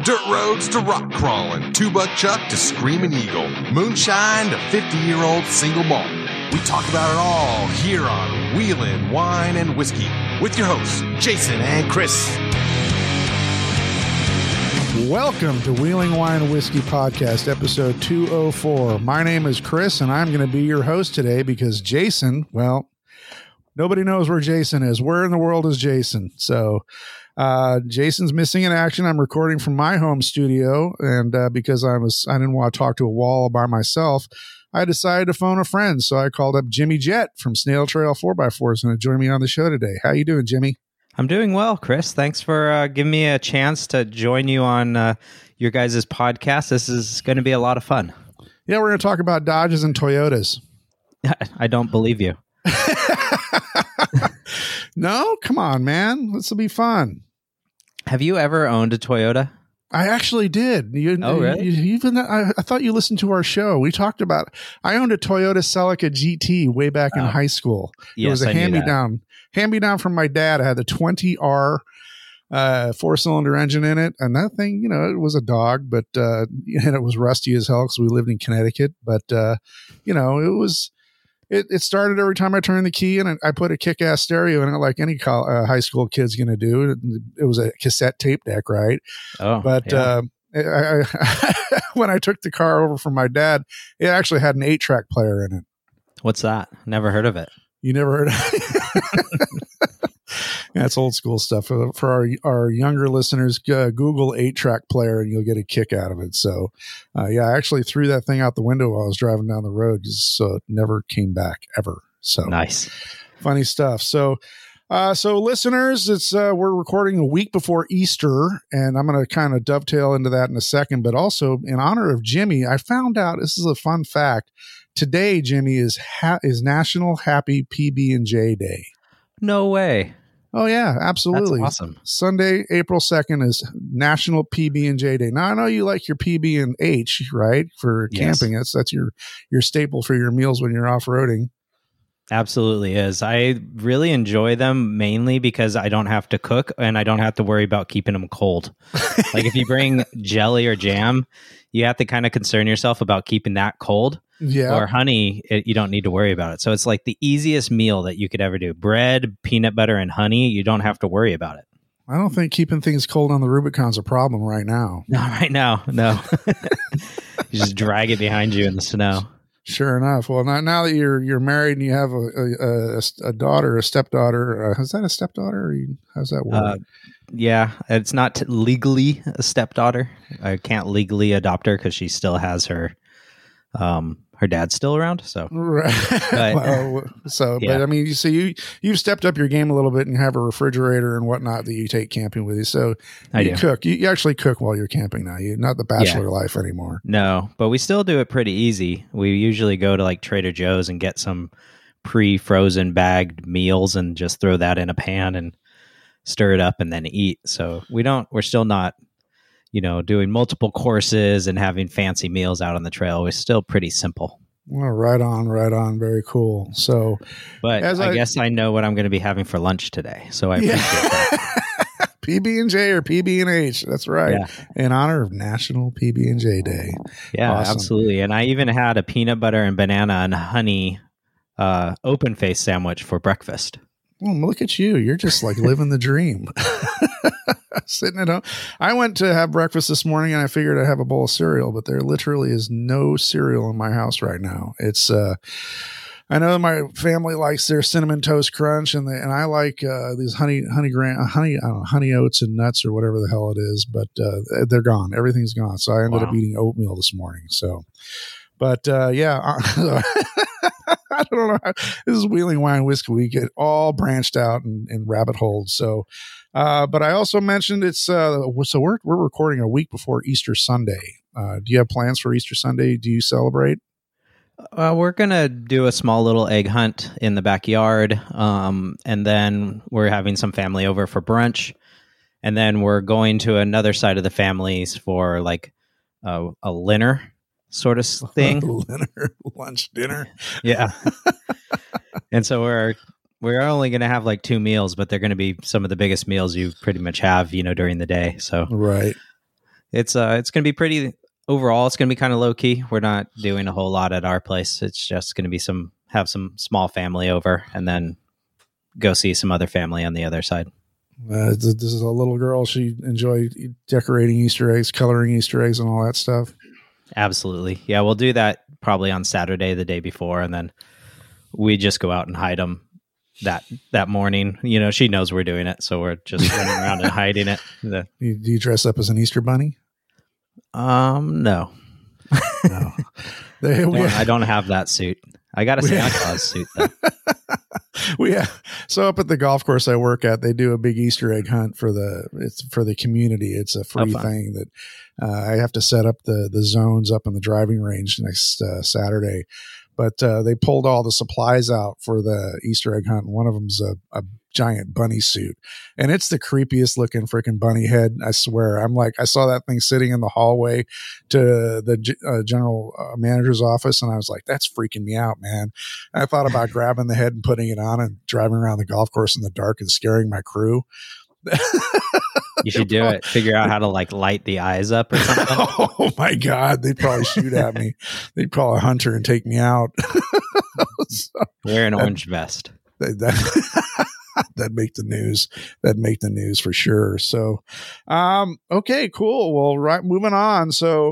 dirt roads to rock crawling, two-buck chuck to screaming eagle, moonshine to 50-year-old single malt. We talk about it all here on Wheelin' Wine and Whiskey with your hosts, Jason and Chris. Welcome to Wheeling Wine and Whiskey Podcast, episode 204. My name is Chris, and I'm going to be your host today because Jason, well, nobody knows where Jason is. Where in the world is Jason? So Jason's missing in action. I'm recording from my home studio, and because I didn't want to talk to a wall by myself, I decided to phone a friend. So I called up Jimmy Jett from Snail Trail 4x4 is going to join me on the show today. How you doing, Jimmy? I'm doing well, Chris. Thanks for giving me a chance to join you on your guys' podcast. This is going to be a lot of fun. Yeah, we're going to talk about Dodges and Toyotas. I don't believe you. No? Come on, man. This will be fun. Have you ever owned a Toyota? I actually did. Oh, really? I thought you listened to our show. We talked about, I owned a Toyota Celica GT way back in high school. Yes, it was a hand-me-down from my dad. I had the 20R four-cylinder engine in it. And that thing, it was a dog, but and it was rusty as hell because we lived in Connecticut. But, it started every time I turned the key, and I put a kick-ass stereo in it like any high school kid's going to do. It was a cassette tape deck, right? Oh, but yeah. When I took the car over from my dad, it actually had an 8-track player in it. What's that? Never heard of it. You never heard of it? That's old school stuff. For our younger listeners, Google 8-track player and you'll get a kick out of it. So, I actually threw that thing out the window while I was driving down the road, so it never came back ever. So nice, funny stuff. So listeners, it's we're recording a week before Easter, and I'm going to kind of dovetail into that in a second. But also, in honor of Jimmy, I found out this is a fun fact. Today, Jimmy, is National Happy PB&J Day. No way. Oh, yeah, absolutely. That's awesome. Sunday, April 2nd is National PB&J Day. Now, I know you like your PB&H, right, for camping. Yes. That's your staple for your meals when you're off-roading. Absolutely is. I really enjoy them mainly because I don't have to cook and I don't have to worry about keeping them cold. Like if you bring jelly or jam, you have to kind of concern yourself about keeping that cold. Yeah. Or honey, you don't need to worry about it. So it's like the easiest meal that you could ever do. Bread, peanut butter, and honey, you don't have to worry about it. I don't think keeping things cold on the Rubicon's a problem right now. Not right now, no. You just drag it behind you in the snow. Sure enough. Well, now that you're married and you have a daughter, a stepdaughter, is that a stepdaughter? Or how's that work? Yeah, it's not legally a stepdaughter. I can't legally adopt her because she still has her dad's still around. So, right. But, But I mean, you've stepped up your game a little bit and have a refrigerator and whatnot that you take camping with you. So you cook. You actually cook while you're camping now. You're not the bachelor life anymore. No, but we still do it pretty easy. We usually go to like Trader Joe's and get some pre-frozen bagged meals and just throw that in a pan and stir it up and then eat. So we're still not, doing multiple courses and having fancy meals out on the trail. We're still pretty simple. Well, right on. Very cool. So, but I guess I know what I'm going to be having for lunch today. So I appreciate that. PB&J or PB&H. That's right. Yeah. In honor of National PB&J Day. Yeah, awesome. Absolutely. And I even had a peanut butter and banana and honey open face sandwich for breakfast. Oh, look at you. You're just like living the dream. Sitting at home. I went to have breakfast this morning and I figured I'd have a bowl of cereal, but there literally is no cereal in my house right now. It's, I know my family likes their Cinnamon Toast Crunch and I like these honey oats and nuts or whatever the hell it is, but they're gone. Everything's gone. So I ended up eating oatmeal this morning. So, but I don't know. This is Wheeling Wine Whiskey. We get all branched out in rabbit holes. So, but I also mentioned it's so we're recording a week before Easter Sunday. Do you have plans for Easter Sunday? Do you celebrate? We're gonna do a small little egg hunt in the backyard, and then we're having some family over for brunch, and then we're going to another side of the families for like a dinner sort of thing. Lunch, dinner. Yeah. And so we're only going to have like 2 meals, but they're going to be some of the biggest meals you pretty much have, during the day. So right. it's going to be pretty overall. It's going to be kind of low key. We're not doing a whole lot at our place. It's just going to be have some small family over and then go see some other family on the other side. This is a little girl. She enjoyed decorating Easter eggs, coloring Easter eggs, and all that stuff. Absolutely. Yeah, we'll do that probably on Saturday, the day before, and then we just go out and hide them that morning. You know, she knows we're doing it, so we're just running around and hiding it. Do you dress up as an Easter bunny? No. No. I don't have that suit. I got a Santa Claus suit, though. So up at the golf course I work at, they do a big Easter egg hunt for the community. It's a free thing that I have to set up the zones up in the driving range next Saturday. But they pulled all the supplies out for the Easter egg hunt. One of them's a giant bunny suit, and it's the creepiest looking freaking bunny head. I swear. I saw that thing sitting in the hallway to the general manager's office, and I was like, that's freaking me out, man. And I thought about grabbing the head and putting it on and driving around the golf course in the dark and scaring my crew. You should do it. Figure out how to light the eyes up or something. Oh my God. They'd probably shoot at me. They'd call a hunter and take me out. Wear an orange vest. That'd make the news. That'd make the news for sure. So, okay, cool. Well, right. Moving on. So,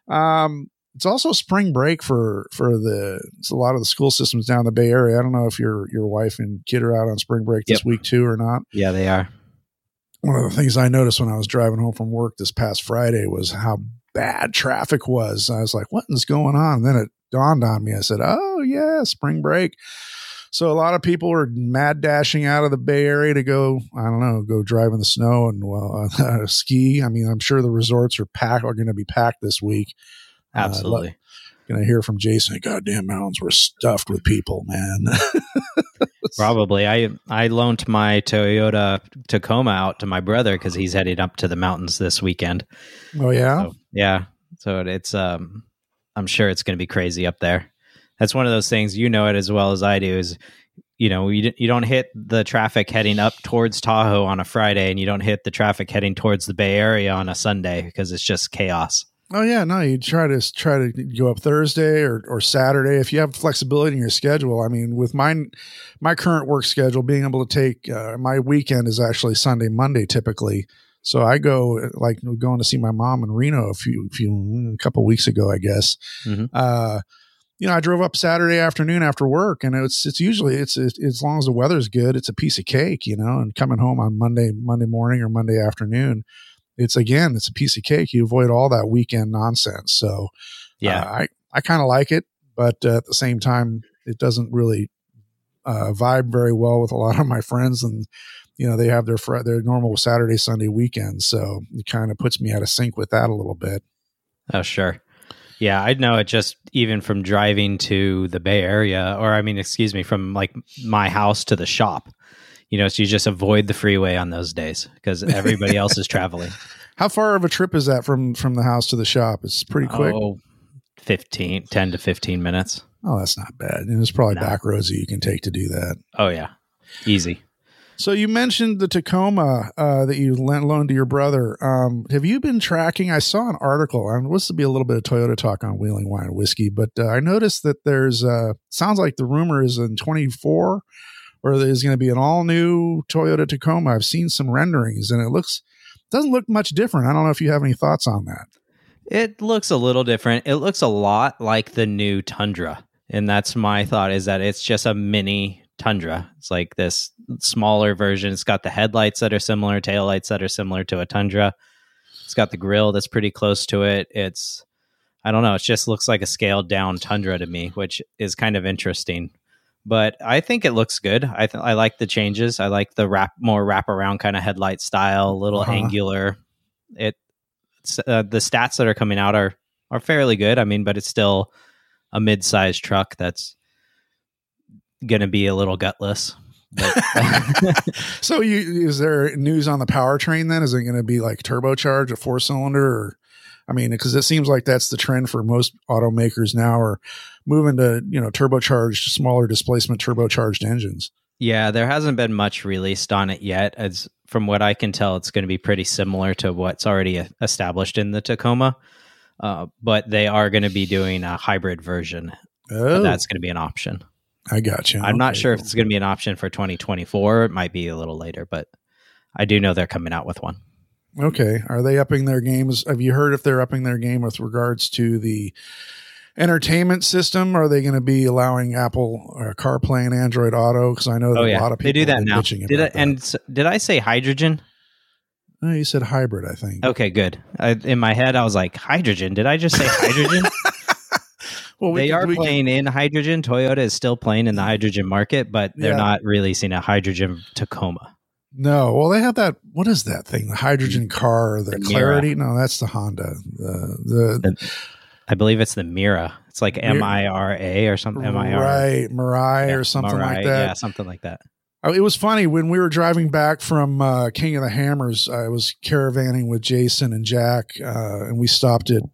it's also spring break for it's a lot of the school systems down in the Bay Area. I don't know if your wife and kid are out on spring break this week too or not. Yeah, they are. One of the things I noticed when I was driving home from work this past Friday was how bad traffic was. I was like, what is going on? And then it dawned on me. I said, oh yeah, spring break. So a lot of people are mad dashing out of the Bay Area to go drive in the snow and ski. I mean, I'm sure the resorts are going to be packed this week. Absolutely. Going to hear from Jason, goddamn mountains were stuffed with people, man. Probably. I loaned my Toyota Tacoma out to my brother because he's heading up to the mountains this weekend. Oh, yeah? So, yeah. So it's, I'm sure it's going to be crazy up there. That's one of those things, you know it as well as I do, is, you know, you don't hit the traffic heading up towards Tahoe on a Friday, and you don't hit the traffic heading towards the Bay Area on a Sunday because it's just chaos. Oh yeah, no, you try to go up Thursday or Saturday if you have flexibility in your schedule. I mean, with my current work schedule, being able to take my weekend is actually Sunday, Monday typically. So I go going to see my mom in Reno a couple of weeks ago, I guess. Mm-hmm. You know, I drove up Saturday afternoon after work, and it's usually as long as the weather's good, it's a piece of cake, you know. And coming home on Monday morning or Monday afternoon, it's a piece of cake. You avoid all that weekend nonsense. So yeah, I kind of like it, but at the same time, it doesn't really vibe very well with a lot of my friends. And, you know, they have their normal Saturday, Sunday weekends. So it kind of puts me out of sync with that a little bit. Oh, sure. Yeah, I know it just even from driving to the Bay Area, from like my house to the shop. You know, so you just avoid the freeway on those days because everybody else is traveling. How far of a trip is that from the house to the shop? It's pretty quick. 10 to 15 minutes. Oh, that's not bad. And there's probably back roads that you can take to do that. Oh, yeah. Easy. So you mentioned the Tacoma that you loaned to your brother. Have you been tracking? I saw an article. This will be a little bit of Toyota talk on Wheeling Wine and Whiskey, but I noticed that there's sounds like the rumor is in 24 or there's going to be an all-new Toyota Tacoma. I've seen some renderings, and doesn't look much different. I don't know if you have any thoughts on that. It looks a little different. It looks a lot like the new Tundra, and that's my thought, is that it's just a mini Tundra. It's like this smaller version. It's got the headlights that are similar, taillights that are similar to a Tundra. It's got the grille that's pretty close to it. I don't know, it just looks like a scaled-down Tundra to me, which is kind of interesting. But I think it looks good. I like the changes. I like the more wraparound kind of headlight style, a little angular. The stats that are coming out are fairly good. I mean, but it's still a mid-sized truck that's going to be a little gutless. So is there news on the powertrain then? Is it going to be like turbocharged, a 4-cylinder? Or, I mean, because it seems like that's the trend for most automakers now, are moving to, turbocharged, smaller displacement turbocharged engines. Yeah, there hasn't been much released on it yet. As from what I can tell, it's going to be pretty similar to what's already established in the Tacoma. But they are going to be doing a hybrid version. Oh, that's going to be an option. I got you. I'm not sure if it's going to be an option for 2024. It might be a little later, but I do know they're coming out with one. Okay. Are they upping their games? Have you heard if they're upping their game with regards to the entertainment system? Are they going to be allowing Apple CarPlay and Android Auto? Because I know that a lot of people they do that now. Did I say hydrogen? Oh, you said hybrid, I think. Okay, good. In my head, I was like, hydrogen. Did I just say hydrogen? Well, they are playing in hydrogen. Toyota is still playing in the hydrogen market, but they're not releasing a hydrogen Tacoma. No. Well, they have that. What is that thing? The hydrogen car, the Clarity? No, that's the Honda. I believe it's the Mira. It's like MIRA or something. Right. Mirai or something like that. Yeah, something like that. It was funny when we were driving back from King of the Hammers. I was caravanning with Jason and Jack, and we stopped at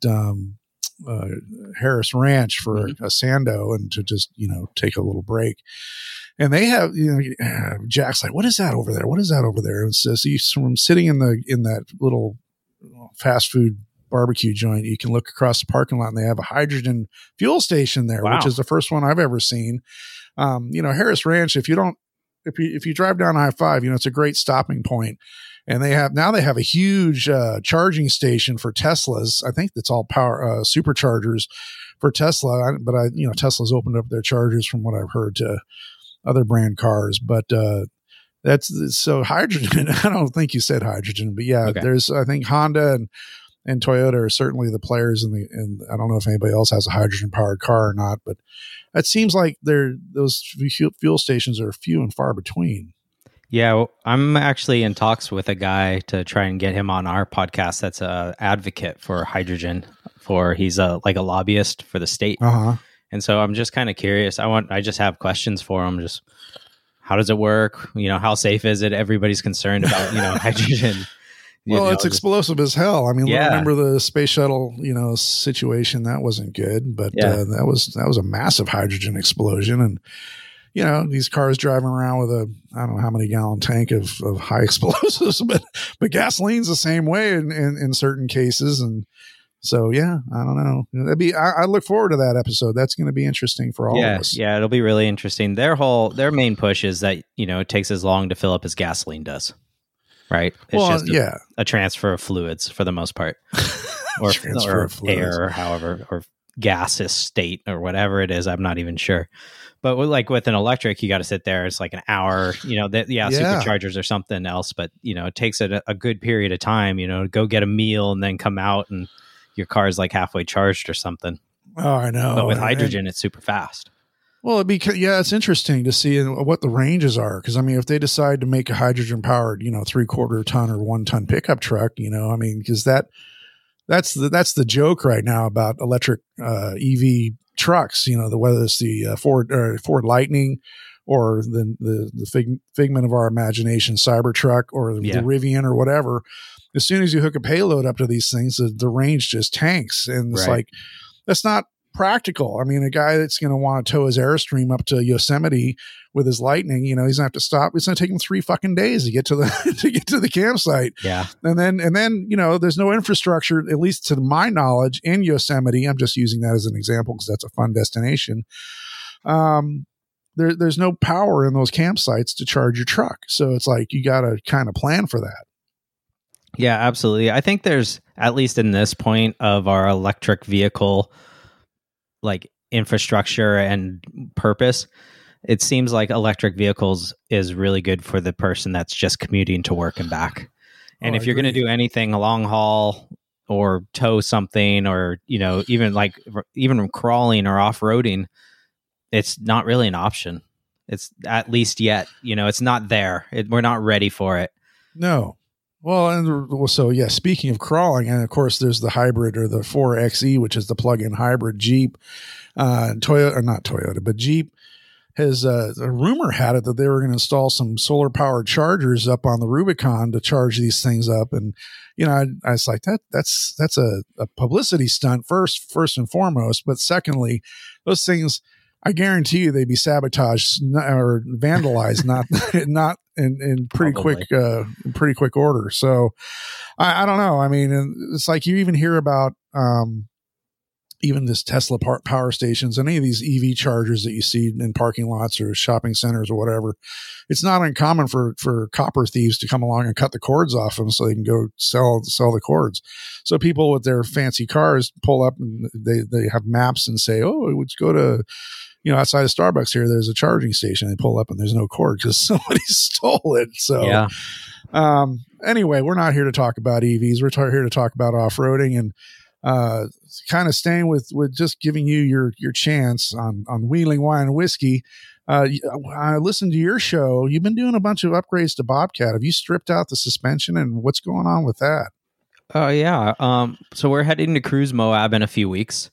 Harris Ranch for a Sando and to just, take a little break. And they have, Jack's like, what is that over there? What is that over there? And so from sitting in that little fast food barbecue joint, you can look across the parking lot and they have a hydrogen fuel station there, which is the first one I've ever seen. Harris Ranch, if you drive down I-5, it's a great stopping point. And they have a a huge charging station for Teslas. I think that's all power superchargers for Tesla. But Tesla's opened up their chargers from what I've heard to other brand cars. But that's so hydrogen. I don't think you said hydrogen, but there's I think Honda and Toyota are certainly the players and I don't know if anybody else has a hydrogen powered car or not, but it seems like those fuel stations are few and far between. Yeah, I'm actually in talks with a guy to try and get him on our podcast. That's a advocate for hydrogen. He's a lobbyist for the state, and so I'm just kind of curious. I just have questions for him. Just how does it work? How safe is it? Everybody's concerned about hydrogen. Well, it's explosive as hell. I mean, remember the space shuttle, situation? That wasn't good, but that was a massive hydrogen explosion. And, these cars driving around with I don't know how many gallon tank of high explosives, but gasoline's the same way in certain cases. And so, I don't know. I look forward to that episode. That's going to be interesting for all of us. Yeah, it'll be really interesting. Their main push is that, it takes as long to fill up as gasoline does. Right. It's just a transfer of fluids for the most part, or air, or however, or gaseous state or whatever it is. I'm not even sure. But with an electric, you got to sit there. It's like an hour, superchargers or something else. But, it takes a good period of time, go get a meal and then come out and your car's like halfway charged or something. Oh, I know. But with hydrogen, it's super fast. Well, it's interesting to see what the ranges are. Because, if they decide to make a hydrogen-powered, 3/4 ton or 1 ton pickup truck, because that's the joke right now about electric EV trucks, whether it's the Ford Lightning or the figment of our imagination Cybertruck or the Rivian or whatever. As soon as you hook a payload up to these things, the range just tanks. And it's like, that's not practical. A guy that's going to want to tow his Airstream up to Yosemite with his Lightning, he's going to have to stop. It's going to take him 3 fucking days to get to the campsite. Yeah. And then, there's no infrastructure, at least to my knowledge, in Yosemite. I'm just using that as an example because that's a fun destination. There's no power in those campsites to charge your truck. So it's like, you got to kind of plan for that. Yeah, absolutely. I think there's, at least in this point of our electric vehicle, infrastructure and purpose, it seems like electric vehicles is really good for the person that's just commuting to work and back. And if you're going to do anything long haul or tow something or, even crawling or off-roading, it's not really an option. It's at least yet, it's not there. We're not ready for it. No. Well, speaking of crawling, and of course, there's the hybrid or the 4xe, which is the plug-in hybrid Jeep. Not Toyota, but Jeep has a rumor had it that they were going to install some solar-powered chargers up on the Rubicon to charge these things up. And, I was like, that's a publicity stunt first and foremost. But secondly, those things, I guarantee you they'd be sabotaged or vandalized, not in pretty quick order. So I don't know. I mean, it's like you even hear about even this Tesla power stations, any of these EV chargers that you see in parking lots or shopping centers or whatever. It's not uncommon for copper thieves to come along and cut the cords off them so they can go sell the cords. So people with their fancy cars pull up and they have maps and say, oh, let's go to, outside of Starbucks here, there's a charging station. They pull up and there's no cord because somebody stole it. So, yeah. Anyway, we're not here to talk about EVs. We're here to talk about off-roading and kind of staying with just giving you your chance on Wheeling Wine and Whiskey. I listened to your show. You've been doing a bunch of upgrades to Bobcat. Have you stripped out the suspension, and what's going on with that? Oh, yeah. So we're heading to Cruise Moab in a few weeks.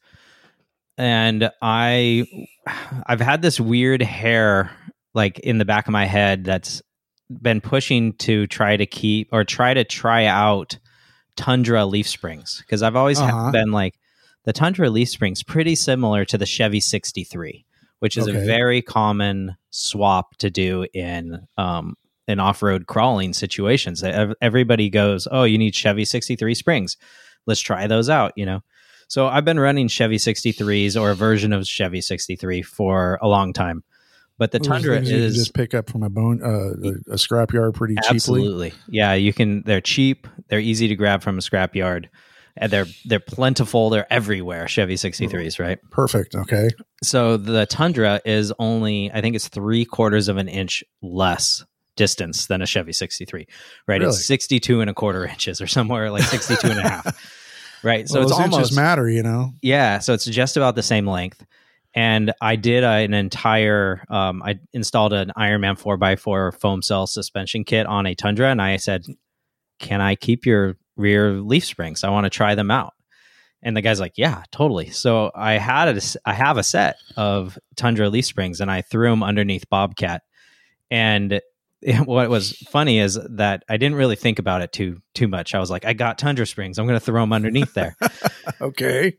And I've had this weird hair like in the back of my head that's been pushing to try to try out Tundra leaf springs, because I've always been like, the Tundra leaf springs pretty similar to the Chevy 63, which is a very common swap to do in off-road crawling situations. Everybody goes, oh, you need Chevy 63 springs. Let's try those out, So I've been running Chevy 63s or a version of Chevy 63 for a long time. But the Tundra is, you can just pick up from a scrapyard pretty cheaply. Absolutely, yeah. You can. They're cheap. They're easy to grab from a scrapyard, and they're plentiful. They're everywhere. Chevy 63s, right? Perfect. Okay. So the Tundra is only, I think it's 3/4 of an inch less distance than a Chevy 63. Right? Really? It's 62.25 inches, or somewhere like 62.5. Right. So well, it's almost inches matter, Yeah. So it's just about the same length. And I did an entire, I installed an Ironman 4x4 foam cell suspension kit on a Tundra. And I said, can I keep your rear leaf springs? I want to try them out. And the guy's like, yeah, totally. So I have a set of Tundra leaf springs, and I threw them underneath Bobcat. And what was funny is that I didn't really think about it too much. I was like, I got Tundra springs. I'm going to throw them underneath there. Okay.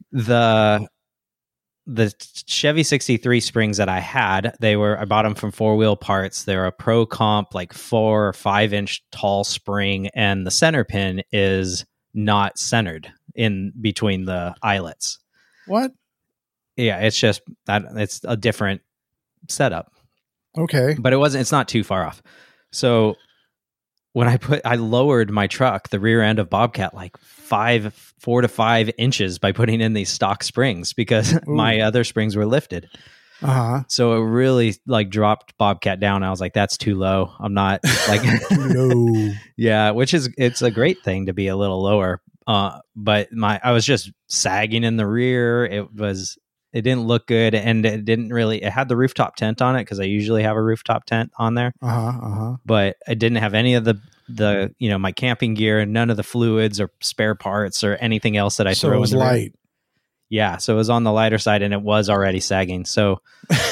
The Chevy 63 springs that I had, I bought them from 4-Wheel Parts. They're a Pro Comp, like 4 or 5 inch tall spring, and the center pin is not centered in between the eyelets. What? Yeah, it's just that it's a different setup. Okay. But it's not too far off. So when I lowered my truck, the rear end of Bobcat, like 4 to 5 inches by putting in these stock springs, because my other springs were lifted. So it really like dropped Bobcat down. I was like, that's too low. I'm not like, no. Yeah, it's a great thing to be a little lower. But I was just sagging in the rear. It didn't look good, and it had the rooftop tent on it, because I usually have a rooftop tent on there. But I didn't have any of the my camping gear, and none of the fluids or spare parts or anything else that I throw in. So it was light. Yeah, so it was on the lighter side, and it was already sagging. So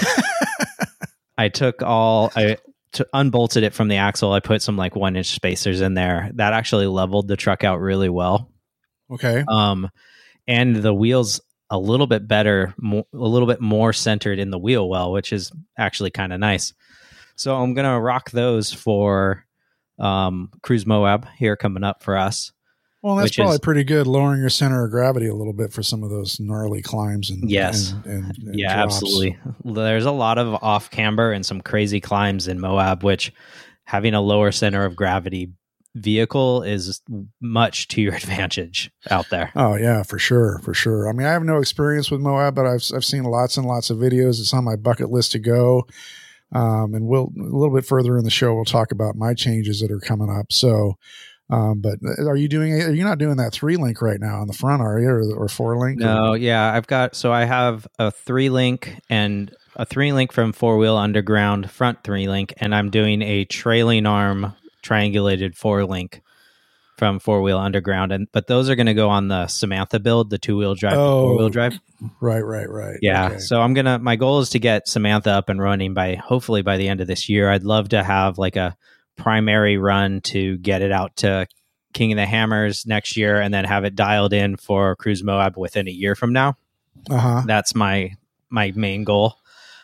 I unbolted it from the axle. I put some like 1-inch spacers in there. That actually leveled the truck out really well. Okay. And the wheels a little bit better, a little bit more centered in the wheel well, which is actually kind of nice. So I'm going to rock those for Cruise Moab here coming up for us. Well, that's probably pretty good, lowering your center of gravity a little bit for some of those gnarly climbs. And yes. And yeah, drops. Absolutely. There's a lot of off camber and some crazy climbs in Moab, which having a lower center of gravity vehicle is much to your advantage out there. Oh yeah, for sure. I mean, I have no experience with Moab, but I've seen lots and lots of videos. It's on my bucket list to go. And we'll a little bit further in the show, we'll talk about my changes that are coming up. So, but are you not doing that 3-link right now on the front, are you, or 4-link? No, yeah, I have a 3-link and a 3-link from 4-Wheel Underground front 3-link, and I'm doing a trailing arm triangulated 4-link from 4-Wheel Underground, but those are going to go on the Samantha build, the 2-wheel drive, 4-wheel drive. Right. Yeah. Okay. So my goal is to get Samantha up and running hopefully by the end of this year. I'd love to have like a primary run to get it out to King of the Hammers next year, and then have it dialed in for Cruise Moab within a year from now. That's my main goal.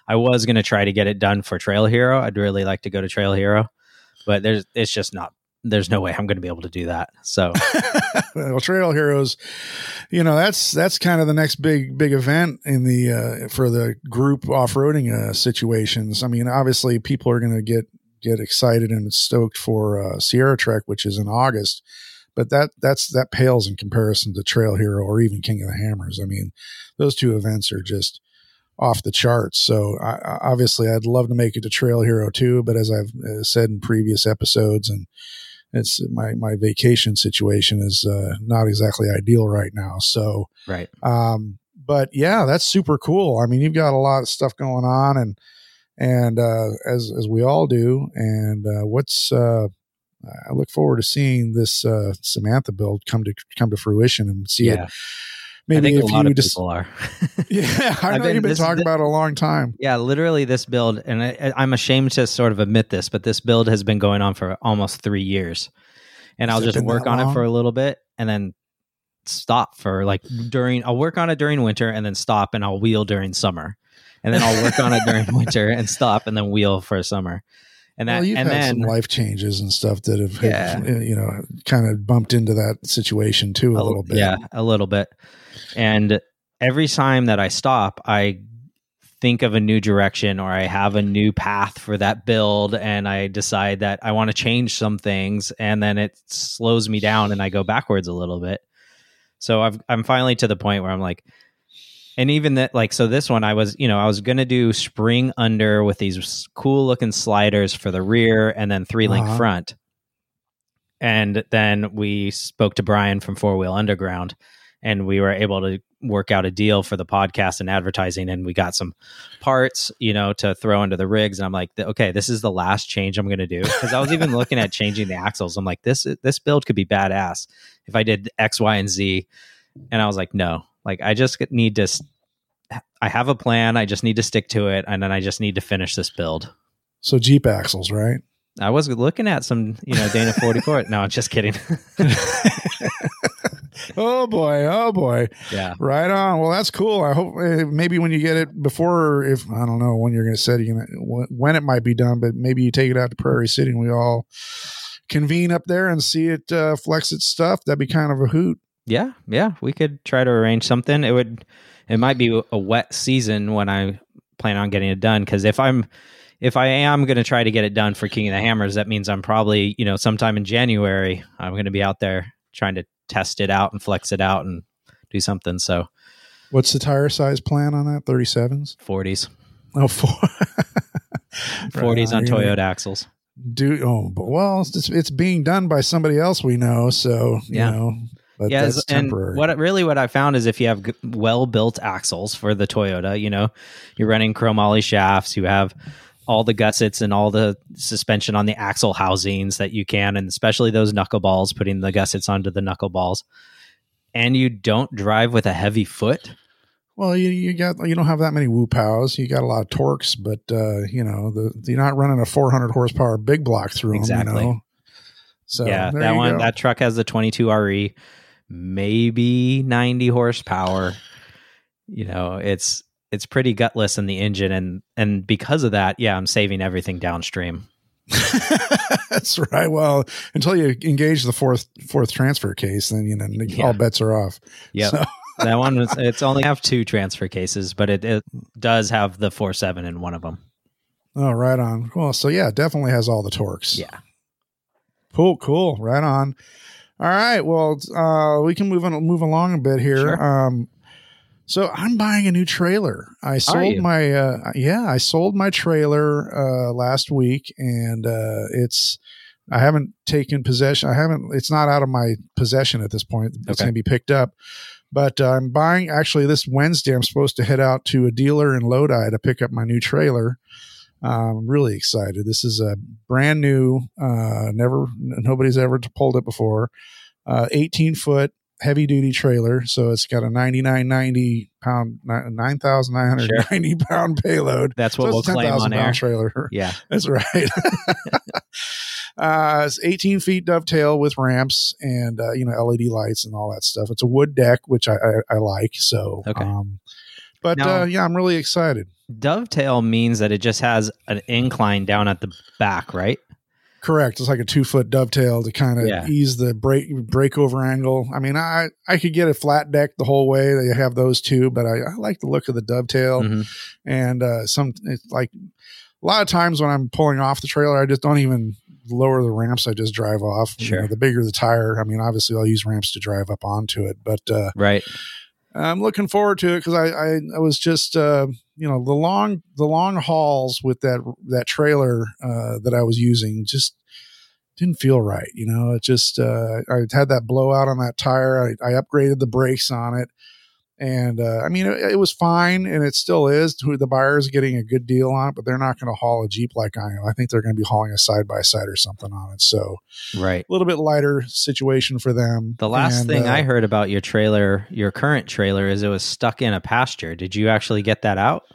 I was going to try to get it done for Trail Hero. I'd really like to go to Trail Hero, but there's no way I'm going to be able to do that. So well, Trail Heroes, that's kind of the next big event in the for the group off-roading situations. I mean, obviously people are going to get excited and stoked for Sierra Trek, which is in August, but that pales in comparison to Trail Hero or even King of the Hammers. I mean, those two events are just off the charts. So obviously I'd love to make it to Trail Hero too, but as I've said in previous episodes, and it's my vacation situation is not exactly ideal right now. So, right. But yeah, that's super cool. I mean, you've got a lot of stuff going on and as we all do. And I look forward to seeing this Samantha build come to fruition and see it. Maybe I think if a lot of just, people are. Yeah, I know you've been talking about it a long time. Yeah, literally this build, and I'm ashamed to sort of admit this, but this build has been going on for almost 3 years. And I'll just work on it for a little bit and then stop for I'll work on it during winter and then stop, and I'll wheel during summer. And then I'll work on it during winter and stop and then wheel for summer. And you've had some life changes and stuff that have kind of bumped into that situation too a little bit. Yeah, a little bit. And every time that I stop, I think of a new direction, or I have a new path for that build, and I decide that I want to change some things, and then it slows me down and I go backwards a little bit. So I'm finally to the point where I'm like, and even that, so this one, I was going to do spring under with these cool looking sliders for the rear and then 3-link front. And then we spoke to Brian from 4-Wheel Underground, and we were able to work out a deal for the podcast and advertising. And we got some parts, to throw into the rigs. And I'm like, okay, this is the last change I'm going to do. Cause I was even looking at changing the axles. I'm like, this build could be badass if I did X, Y, and Z. And I was like, no, I just need to, I have a plan. I just need to stick to it. And then I just need to finish this build. So Jeep axles, right? I was looking at some, Dana 44. No, I'm just kidding. Oh boy. Yeah. Right on. Well, that's cool. I hope maybe when you get it before, if I don't know when you're going to set it, when it might be done, but maybe you take it out to Prairie City and we all convene up there and see it flex its stuff. That'd be kind of a hoot. Yeah. We could try to arrange something. It might be a wet season when I plan on getting it done. Cause if I am going to try to get it done for King of the Hammers, that means I'm probably, sometime in January, I'm going to be out there trying to test it out and flex it out and do something. So what's the tire size plan on that? 37s? 40s. Oh, 40s on Toyota axles. Well, it's being done by somebody else we know. So, but that's temporary. And what I found is if you have well-built axles for the Toyota, you're running chromoly shafts, you have all the gussets and all the suspension on the axle housings that you can, and especially those knuckleballs, putting the gussets onto the knuckleballs, and you don't drive with a heavy foot. Well, you don't have that many woo-pows. You got a lot of torques, but you're not running a 400 horsepower big block through exactly. them. So yeah, that truck has the 22 RE, maybe 90 horsepower. It's pretty gutless in the engine, and because of that, I'm saving everything downstream. That's right. Well, until you engage the fourth transfer case, then all bets are off. Yeah, so. That one it's only have 2 transfer cases, but it does have the 4.7 in one of them. Oh, right on. Well, so it definitely has all the torques. Yeah. Cool. Right on. All right. Well, we can move along a bit here. Sure. So I'm buying a new trailer. I sold my trailer last week, and I haven't taken possession. It's not out of my possession at this point. It's going to be picked up, but I'm buying actually this Wednesday. I'm supposed to head out to a dealer in Lodi to pick up my new trailer. I'm really excited. This is a brand new, nobody's ever pulled it before. 18-foot heavy duty trailer. So it's got a 9,990 pound payload. That's what we'll claim on air. Trailer. Yeah, that's right. It's 18 feet dovetail with ramps and, LED lights and all that stuff. It's a wood deck, which I like. So, But Now- yeah, I'm really excited. Dovetail means that it just has an incline down at the back, right? Correct. It's like a 2-foot dovetail to kind of Yeah. ease the break over angle. I mean, I could get a flat deck the whole way. They have those too, but I like the look of the dovetail. Mhm. And it's like a lot of times when I'm pulling off the trailer, I just don't even lower the ramps. I just drive off. Sure. You know, the bigger the tire, I mean, obviously I'll use ramps to drive up onto it, but Right. I'm looking forward to it because I was just you know, the long hauls with that trailer that I was using just didn't feel right. You know, it just I had that blowout on that tire. I upgraded the brakes on it, and I mean it was fine, and it still is. The buyer's getting a good deal on it, but they're not going to haul a Jeep like I am. I think they're going to be hauling a side by side or something on it. So Right. a little bit lighter situation for them. The last And, thing I heard about your trailer, your current trailer, is it was stuck in a pasture. Did you actually get that out?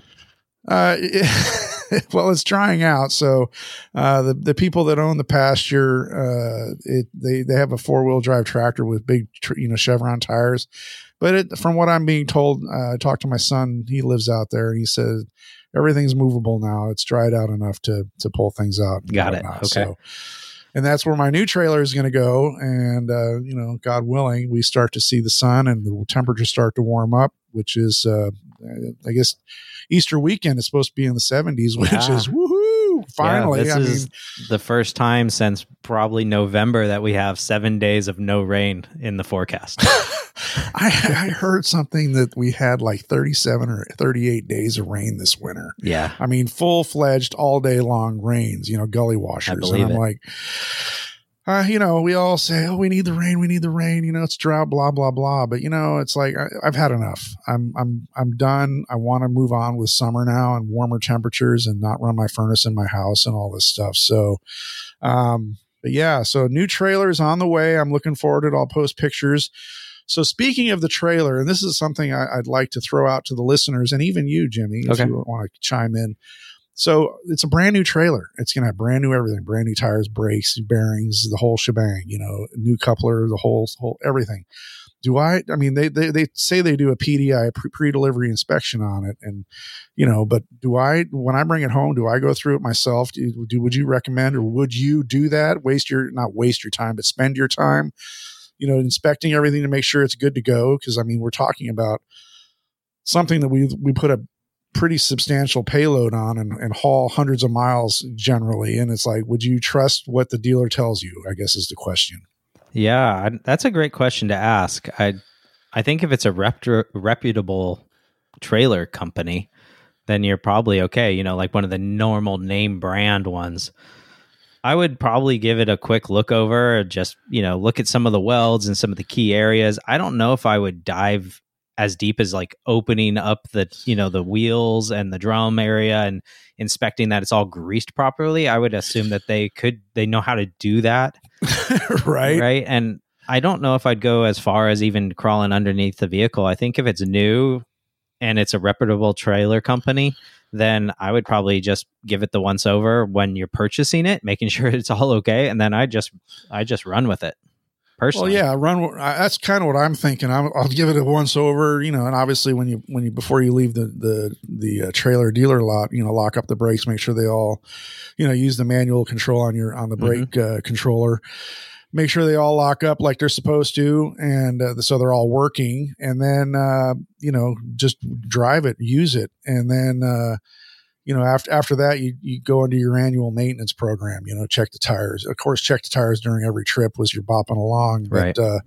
Well, it's drying out. So the people that own the pasture, they have a 4-wheel drive tractor with big, Chevron tires. But from what I'm being told, I talked to my son. He lives out there, and he said everything's movable now. It's dried out enough to pull things out. Got it. Okay. So, and that's where my new trailer is going to go. And God willing, we start to see the sun and the temperatures start to warm up, which is, I guess, Easter weekend is supposed to be in the 70s, which is woohoo! Finally, Yeah, this is the first time since probably November that we have 7 days of no rain in the forecast. I heard something that we had like 37 or 38 days of rain this winter. Yeah. I mean, full-fledged all day long rains, gully washers. believe and I'm it. like, we all say, oh, we need the rain. It's drought, blah, blah, blah. But it's like, I've had enough. I'm done. I want to move on with summer now and warmer temperatures and not run my furnace in my house and all this stuff. So, but yeah, so new trailer's on the way. I'm looking forward to it. I'll post pictures. So speaking of the trailer, and this is something I'd like to throw out to the listeners and even you, Jimmy, if you want to chime in. So it's a brand new trailer. It's going to have brand new everything, brand new tires, brakes, bearings, the whole shebang, new coupler, the whole everything. I mean, they say they do a PDI, pre-delivery inspection on it. And, but when I bring it home, do I go through it myself? Would you recommend, or would you do that? Not waste your time, but spend your time, inspecting everything to make sure it's good to go. Cause I mean, we're talking about something that we put a pretty substantial payload on and haul hundreds of miles generally. And it's like, would you trust what the dealer tells you, I guess is the question. Yeah, that's a great question to ask. I think if it's a reputable trailer company, then you're probably okay. Like one of the normal name brand ones. I would probably give it a quick look over, just, look at some of the welds and some of the key areas. I don't know if I would dive as deep as like opening up the wheels and the drum area and inspecting that it's all greased properly. I would assume that they know how to do that. Right. And I don't know if I'd go as far as even crawling underneath the vehicle. I think if it's new and it's a reputable trailer company, then I would probably just give it the once over when you're purchasing it, making sure it's all okay. And then I just run with it. Personally. Well, that's kind of what I'm thinking. I'll give it a once over, and obviously when you before you leave the trailer dealer lot, lock up the brakes, make sure they all, use the manual control on the brake controller, make sure they all lock up like they're supposed to, and so they're all working, and then just drive it, use it, and then after that, you go into your annual maintenance program, check the tires. Of course, check the tires during every trip as you're bopping along. But, right.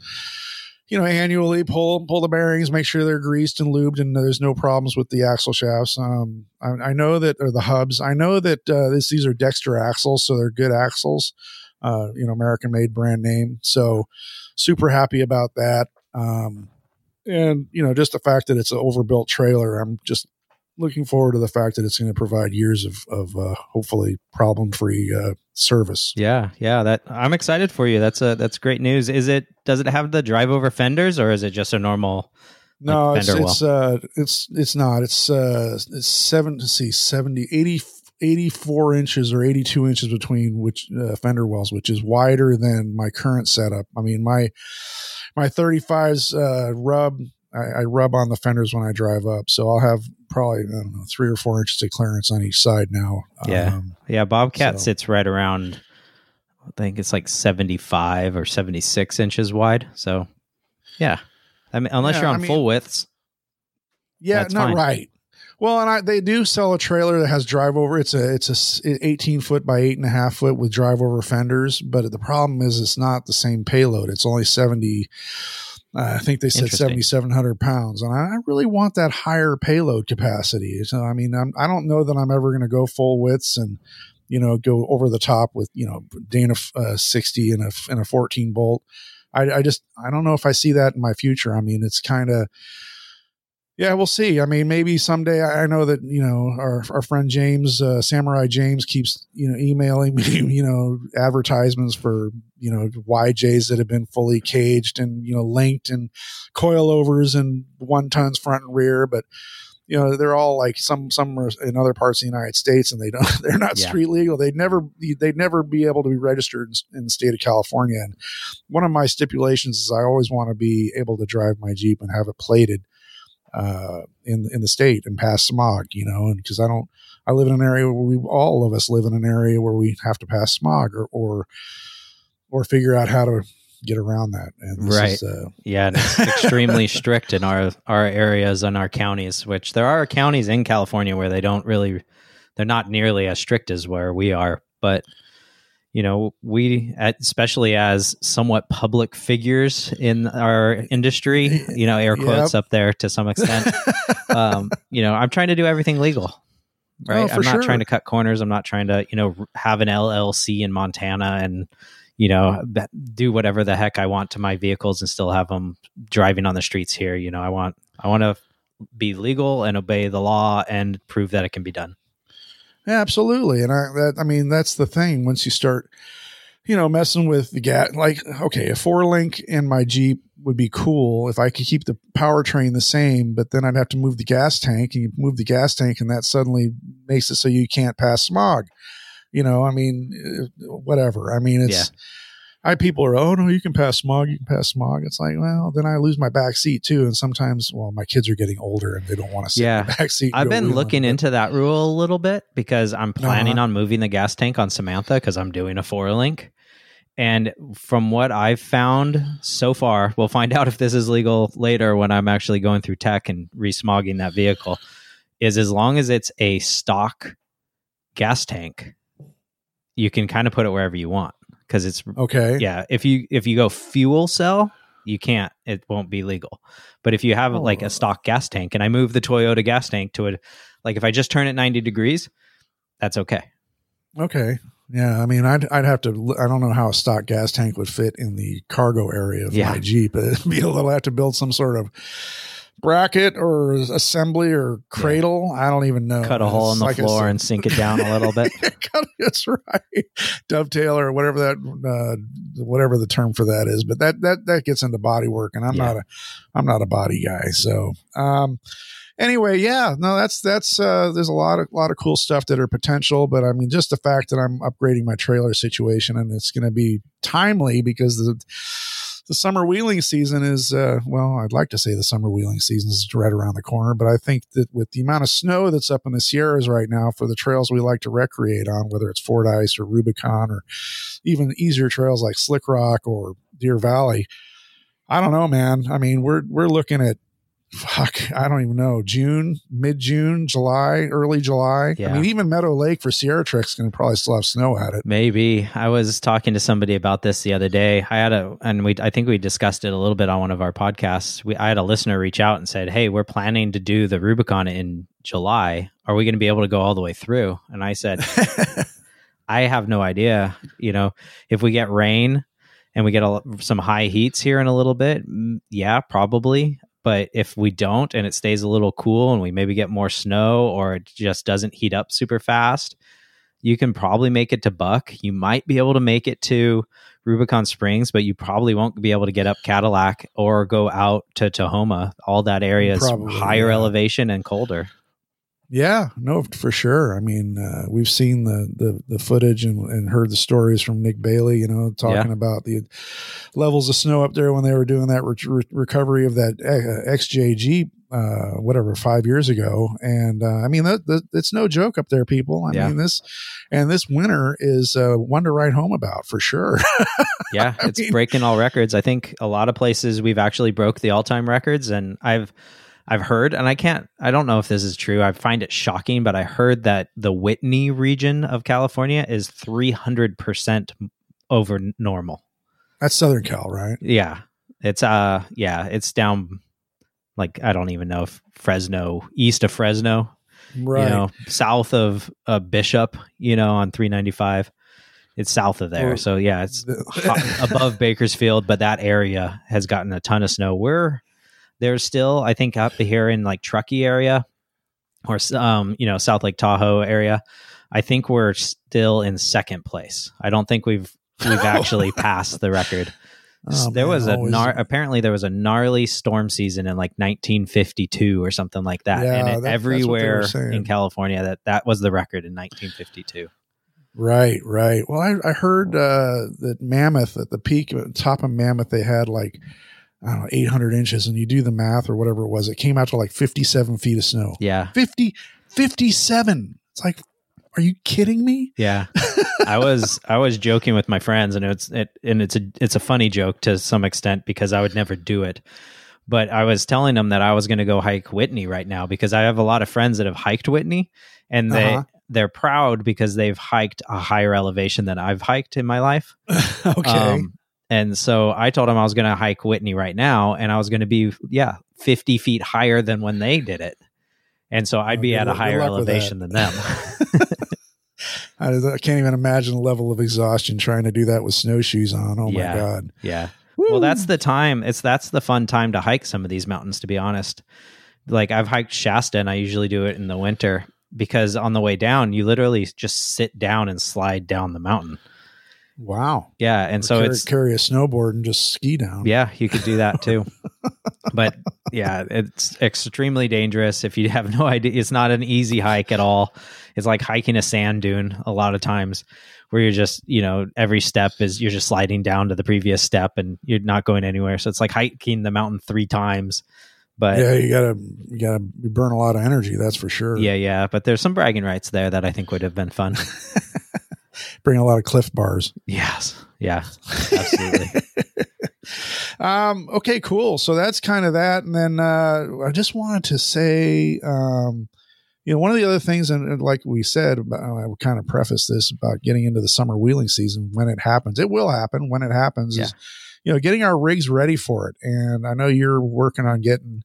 Annually pull the bearings, make sure they're greased and lubed and there's no problems with the axle shafts. I know that, or the hubs, I know that these are Dexter axles, so they're good axles, American made brand name. So super happy about that. And, just the fact that it's an overbuilt trailer, I'm just looking forward to the fact that it's going to provide years of hopefully problem-free service. Yeah. That I'm excited for you. That's great news. Does it have the drive over fenders, or is it just a normal? No, fender well? It's not. It's 84 inches or 82 inches between which fender wells, which is wider than my current setup. I mean, my 35's rub I rub on the fenders when I drive up. So I'll have probably, I don't know, 3 or 4 inches of clearance on each side now. Yeah. Bobcat sits right around, I think it's like 75 or 76 inches wide. So yeah, I mean, unless you're on full widths. Yeah, not fine. Right. Well, and they do sell a trailer that has drive over. It's a 18 foot by 8.5 foot with drive over fenders. But the problem is it's not the same payload. It's only 70. I think they said 7,700 pounds, and I really want that higher payload capacity. So I mean, I don't know that I'm ever going to go full widths and go over the top with Dana 60 and a 14 bolt. I don't know if I see that in my future. I mean, it's kind of. Yeah, we'll see. I mean, maybe someday. I know that our friend James, Samurai James, keeps emailing me advertisements for YJs that have been fully caged and linked and coilovers and 1 tons front and rear, but they're all like some are in other parts of the United States and they're not street legal. They'd never be able to be registered in the state of California. And one of my stipulations is I always want to be able to drive my Jeep and have it plated in the state and pass smog, and because I live in an area where all of us live in an area where we have to pass smog or figure out how to get around that. And right. And it's extremely strict in our areas and our counties, which there are counties in California where they're not nearly as strict as where we are, but we, especially as somewhat public figures in our industry, air quotes up there to some extent, I'm trying to do everything legal, right? I'm not trying to cut corners. I'm not trying to, have an LLC in Montana and, do whatever the heck I want to my vehicles and still have them driving on the streets here. I want to be legal and obey the law and prove that it can be done. Yeah, absolutely. And that's the thing. Once you start, messing with the gas, like, okay, a 4-link in my Jeep would be cool if I could keep the powertrain the same, but then I'd have to move the gas tank, and you move the gas tank and that suddenly makes it so you can't pass smog. Whatever. I mean, people are, oh no, you can pass smog. It's like, well, then I lose my back seat too. And sometimes, my kids are getting older and they don't want to sit in the back seat. I've been looking into that rule a little bit because I'm planning on moving the gas tank on Samantha because I'm doing a 4-link. And from what I've found so far, we'll find out if this is legal later when I'm actually going through tech and resmogging that vehicle, is as long as it's a stock gas tank, you can kind of put it wherever you want. Because it's okay. Yeah. If you go fuel cell, you can't. It won't be legal. But if you have like a stock gas tank, and I move the Toyota gas tank to like if I just turn it 90 degrees, that's okay. Okay. Yeah. I mean, I'd have to. I don't know how a stock gas tank would fit in the cargo area of my Jeep. It'd be I'll have to build some sort of bracket or assembly or cradle. I don't even know. Cut a hole in the floor and sink it down a little bit. That's right. Dovetail or whatever whatever the term for that is. But that gets into body work, and I'm not a body guy. So anyway, that's there's a lot of cool stuff that are potential. But I mean, just the fact that I'm upgrading my trailer situation, and it's going to be timely because the summer wheeling season is, I'd like to say the summer wheeling season is right around the corner, but I think that with the amount of snow that's up in the Sierras right now for the trails we like to recreate on, whether it's Fort Ice or Rubicon or even easier trails like Slick Rock or Deer Valley, I don't know, man. I mean, we're looking at, I don't even know, June, mid-June, July, early July. Yeah. I mean, even Meadow Lake for Sierra Trek's going to probably still have snow at it. Maybe. I was talking to somebody about this the other day. I think we discussed it a little bit on one of our podcasts. I had a listener reach out and said, hey, we're planning to do the Rubicon in July. Are we going to be able to go all the way through? And I said, I have no idea. If we get rain and we get some high heats here in a little bit, yeah, probably. But if we don't and it stays a little cool and we maybe get more snow or it just doesn't heat up super fast, you can probably make it to Buck. You might be able to make it to Rubicon Springs, but you probably won't be able to get up Cadillac or go out to Tahoma. All that area is higher elevation and colder. Yeah, no, for sure. I mean, we've seen the footage and heard the stories from Nick Bailey, talking about the levels of snow up there when they were doing that recovery of that XJG, 5 years ago. And I mean, it's no joke up there, people. I mean, this winter is one to write home about for sure. Yeah, it's breaking all records. I think a lot of places we've actually broke the all-time records, and I've heard, and I don't know if this is true. I find it shocking, but I heard that the Whitney region of California is 300% over normal. That's Southern Cal, right? Yeah. It's down, like, I don't even know if Fresno, east of Fresno, right? South of Bishop, on 395. It's south of there. So yeah, it's above Bakersfield, but that area has gotten a ton of snow. There's still, I think, up here in like Truckee area or, South Lake Tahoe area, I think we're still in second place. I don't think we've actually passed the record. Apparently there was a gnarly storm season in like 1952 or something like that. Yeah, and everywhere in California that was the record in 1952. Right. Well, I heard that Mammoth, at the peak, top of Mammoth, they had like, I don't know, 800 inches, and you do the math or whatever it was, it came out to like 57 feet of snow. Yeah. 57. It's like, are you kidding me? Yeah. I was joking with my friends, and it's a funny joke to some extent because I would never do it. But I was telling them that I was going to go hike Whitney right now because I have a lot of friends that have hiked Whitney, and they're proud because they've hiked a higher elevation than I've hiked in my life. Okay. And so I told them I was going to hike Whitney right now, and I was going to be 50 feet higher than when they did it. And so I'd be at a higher elevation than them. I can't even imagine the level of exhaustion trying to do that with snowshoes on. Oh my God. Yeah. Woo. Well, that's the time. That's the fun time to hike some of these mountains, to be honest. Like, I've hiked Shasta, and I usually do it in the winter because on the way down, you literally just sit down and slide down the mountain. Wow. Yeah. And so carry a snowboard and just ski down. Yeah, you could do that too. But yeah, it's extremely dangerous if you have no idea. It's not an easy hike at all. It's like hiking a sand dune a lot of times where you're just, every step is you're just sliding down to the previous step and you're not going anywhere. So it's like hiking the mountain 3 times. But yeah, you gotta burn a lot of energy. That's for sure. Yeah. But there's some bragging rights there that I think would have been fun. Bring a lot of Cliff Bars. Yes. Yeah, absolutely. Okay, cool. So that's kind of that. And then I just wanted to say, one of the other things, and like we said, I will kind of preface this about getting into the summer wheeling season when it happens. It will happen when it happens. Is getting our rigs ready for it. And I know you're working on getting,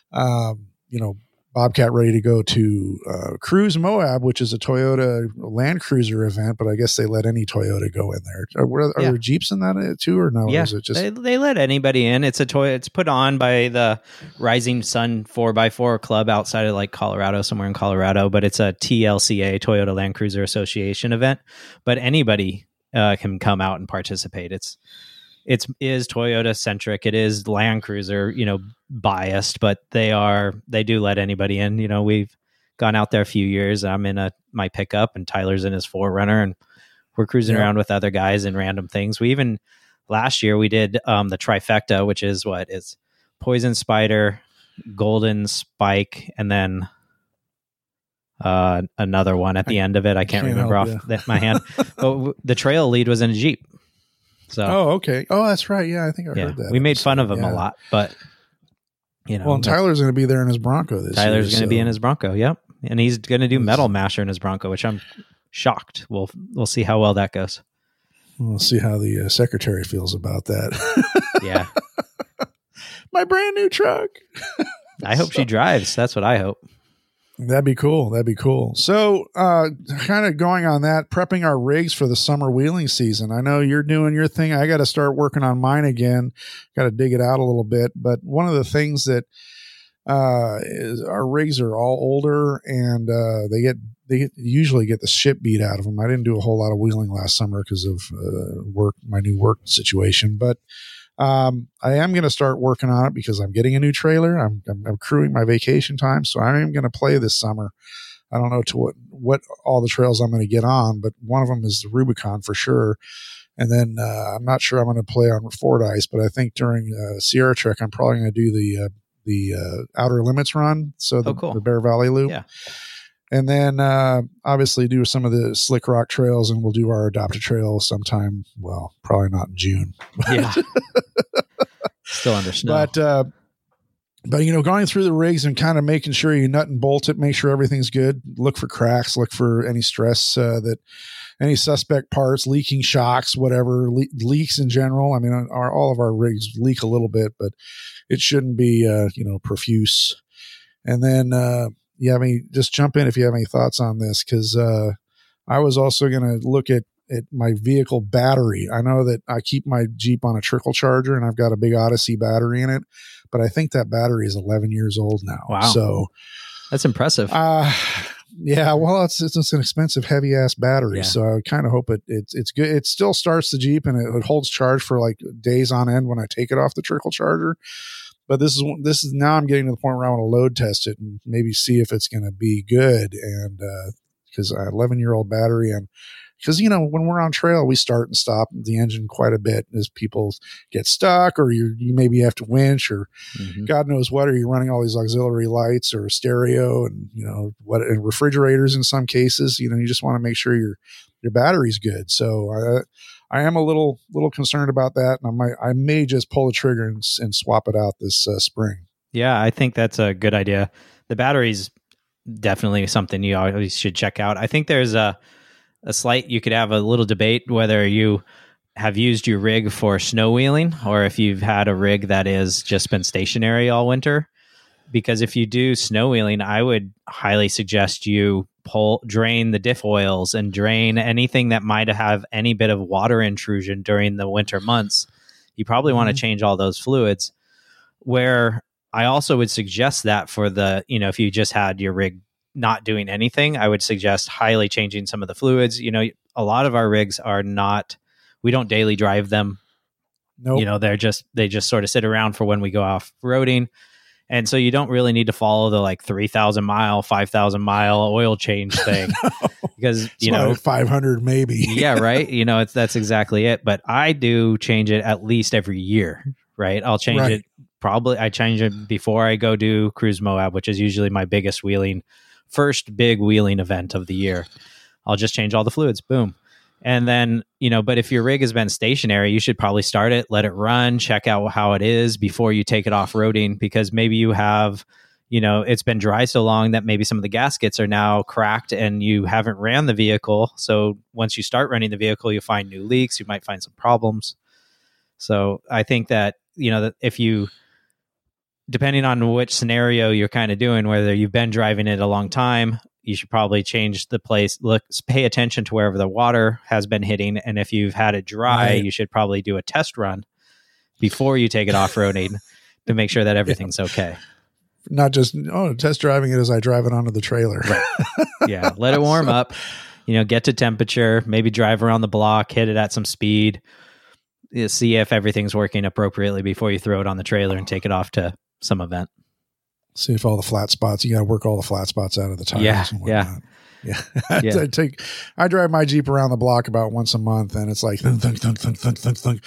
Bobcat ready to go to Cruise Moab, which is a Toyota Land Cruiser event, but I guess they let any Toyota go in there. Are there Jeeps in that too, or no? Yeah, or is it just they let anybody in. It's it's put on by the Rising Sun 4x4 Club outside of like Colorado, somewhere in Colorado, but it's a TLCA, Toyota Land Cruiser Association event. But anybody can come out and participate. It is Toyota centric. It is Land Cruiser, biased, but they do let anybody in. We've gone out there a few years. I'm in my pickup and Tyler's in his 4Runner, and we're cruising around with other guys and random things. We even last year we did the trifecta, which is it's Poison Spider, Golden Spike, and then another one at the end of it. I can't remember off my hand. But the trail lead was in a Jeep. So, okay. Oh, that's right. Yeah, I think I heard that. We made fun of him a lot, but well, and Tyler's going to be there in his Bronco this year. Tyler's going to be in his Bronco, yep, and he's going to do Metal Masher in his Bronco, which I'm shocked. We'll see how well that goes. We'll see how the secretary feels about that. Yeah, my brand new truck. I hope she drives. That's what I hope. That'd be cool. So, kind of going on that, prepping our rigs for the summer wheeling season. I know you're doing your thing. I got to start working on mine again. Got to dig it out a little bit. But one of the things that is our rigs are all older, and they usually get the shit beat out of them. I didn't do a whole lot of wheeling last summer because of my new work situation. But I am going to start working on it because I'm getting a new trailer. I'm accruing my vacation time, so I am going to play this summer. I don't know to what all the trails I'm going to get on, but one of them is the Rubicon for sure. And then I'm not sure I'm going to play on Fordyce, but I think during Sierra Trek, I'm probably going to do the Outer Limits run. So the Bear Valley Loop. Yeah. And then obviously do some of the Slick Rock trails, and we'll do our Adopted Trail sometime. Well, probably not in June. Yeah. Still under snow. But going through the rigs and kind of making sure you nut and bolt it, make sure everything's good. Look for cracks, look for any stress that any suspect parts, leaking shocks, whatever, leaks in general. I mean, all of our rigs leak a little bit, but it shouldn't be, profuse. And then, just jump in if you have any thoughts on this, because I was also going to look at my vehicle battery. I know that I keep my Jeep on a trickle charger, and I've got a big Odyssey battery in it, but I think that battery is 11 years old now. Wow. So that's impressive. Yeah, well, it's an expensive, heavy ass battery, yeah. So I kind of hope it's good. It still starts the Jeep, and it holds charge for like days on end when I take it off the trickle charger. But this is now I'm getting to the point where I want to load test it and maybe see if it's going to be good. And because I have 11-year-old battery, and because when we're on trail, we start and stop the engine quite a bit as people get stuck, or you maybe have to winch, or God knows what. Are you running all these auxiliary lights or stereo, and and refrigerators in some cases? You just want to make sure your battery's good. So I am a little concerned about that, and I may just pull the trigger and swap it out this spring. Yeah, I think that's a good idea. The battery's definitely something you always should check out. I think there's you could have a little debate whether you have used your rig for snow wheeling or if you've had a rig that has just been stationary all winter. Because if you do snow wheeling, I would highly suggest you drain the diff oils and drain anything that might have any bit of water intrusion during the winter months. You probably want to change all those fluids. Where I also would suggest that for if you just had your rig not doing anything, I would suggest highly changing some of the fluids. A lot of our rigs we don't daily drive them. Nope. They just sort of sit around for when we go off roading. And so you don't really need to follow the 3,000 mile, 5,000 mile oil change thing because, 500 maybe. Yeah. Right. That's exactly it. But I do change it at least every year. Right. I'll change it. I change it before I go do Cruise Moab, which is usually my first big wheeling event of the year. I'll just change all the fluids. Boom. And then, but if your rig has been stationary, you should probably start it, let it run, check out how it is before you take it off roading, because maybe you have, it's been dry so long that maybe some of the gaskets are now cracked and you haven't ran the vehicle. So once you start running the vehicle, you'll find new leaks. You might find some problems. So I think that, that if you, depending on which scenario you're kind of doing, whether you've been driving it a long time, you should probably change the place. Pay attention to wherever the water has been hitting. And if you've had it dry, you should probably do a test run before you take it off-roading to make sure that everything's okay. Not just, test driving it as I drive it onto the trailer. Right. Yeah. Let it warm up, get to temperature, maybe drive around the block, hit it at some speed, see if everything's working appropriately before you throw it on the trailer and take it off to some event. See if all the flat spots, you got to work all the flat spots out of the tires. Yeah. I drive my Jeep around the block about once a month, and it's like thunk, thunk, thunk, thunk, thunk, thunk, thunk,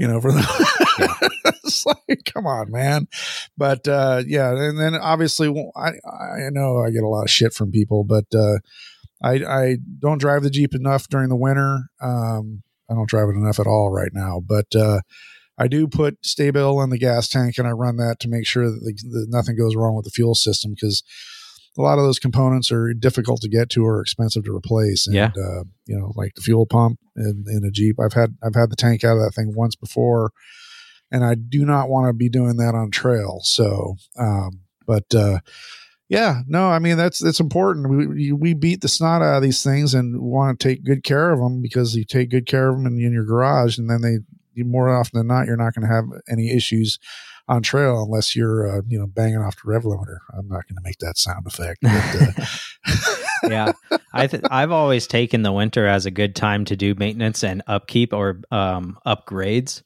it's like, come on, man. But and then obviously I know I get a lot of shit from people, but I don't drive the Jeep enough during the winter. I don't drive it enough at all right now, but I do put Sta-Bil in the gas tank, and I run that to make sure that nothing goes wrong with the fuel system, because a lot of those components are difficult to get to or expensive to replace. And, like the fuel pump in a Jeep, I've had the tank out of that thing once before, and I do not want to be doing that on trail. So, it's important. We beat the snot out of these things and want to take good care of them, because you take good care of them in your garage, and then more often than not, you're not going to have any issues on trail unless you're, banging off the rev limiter. I'm not going to make that sound effect. But, yeah. I've always taken the winter as a good time to do maintenance and upkeep or upgrades.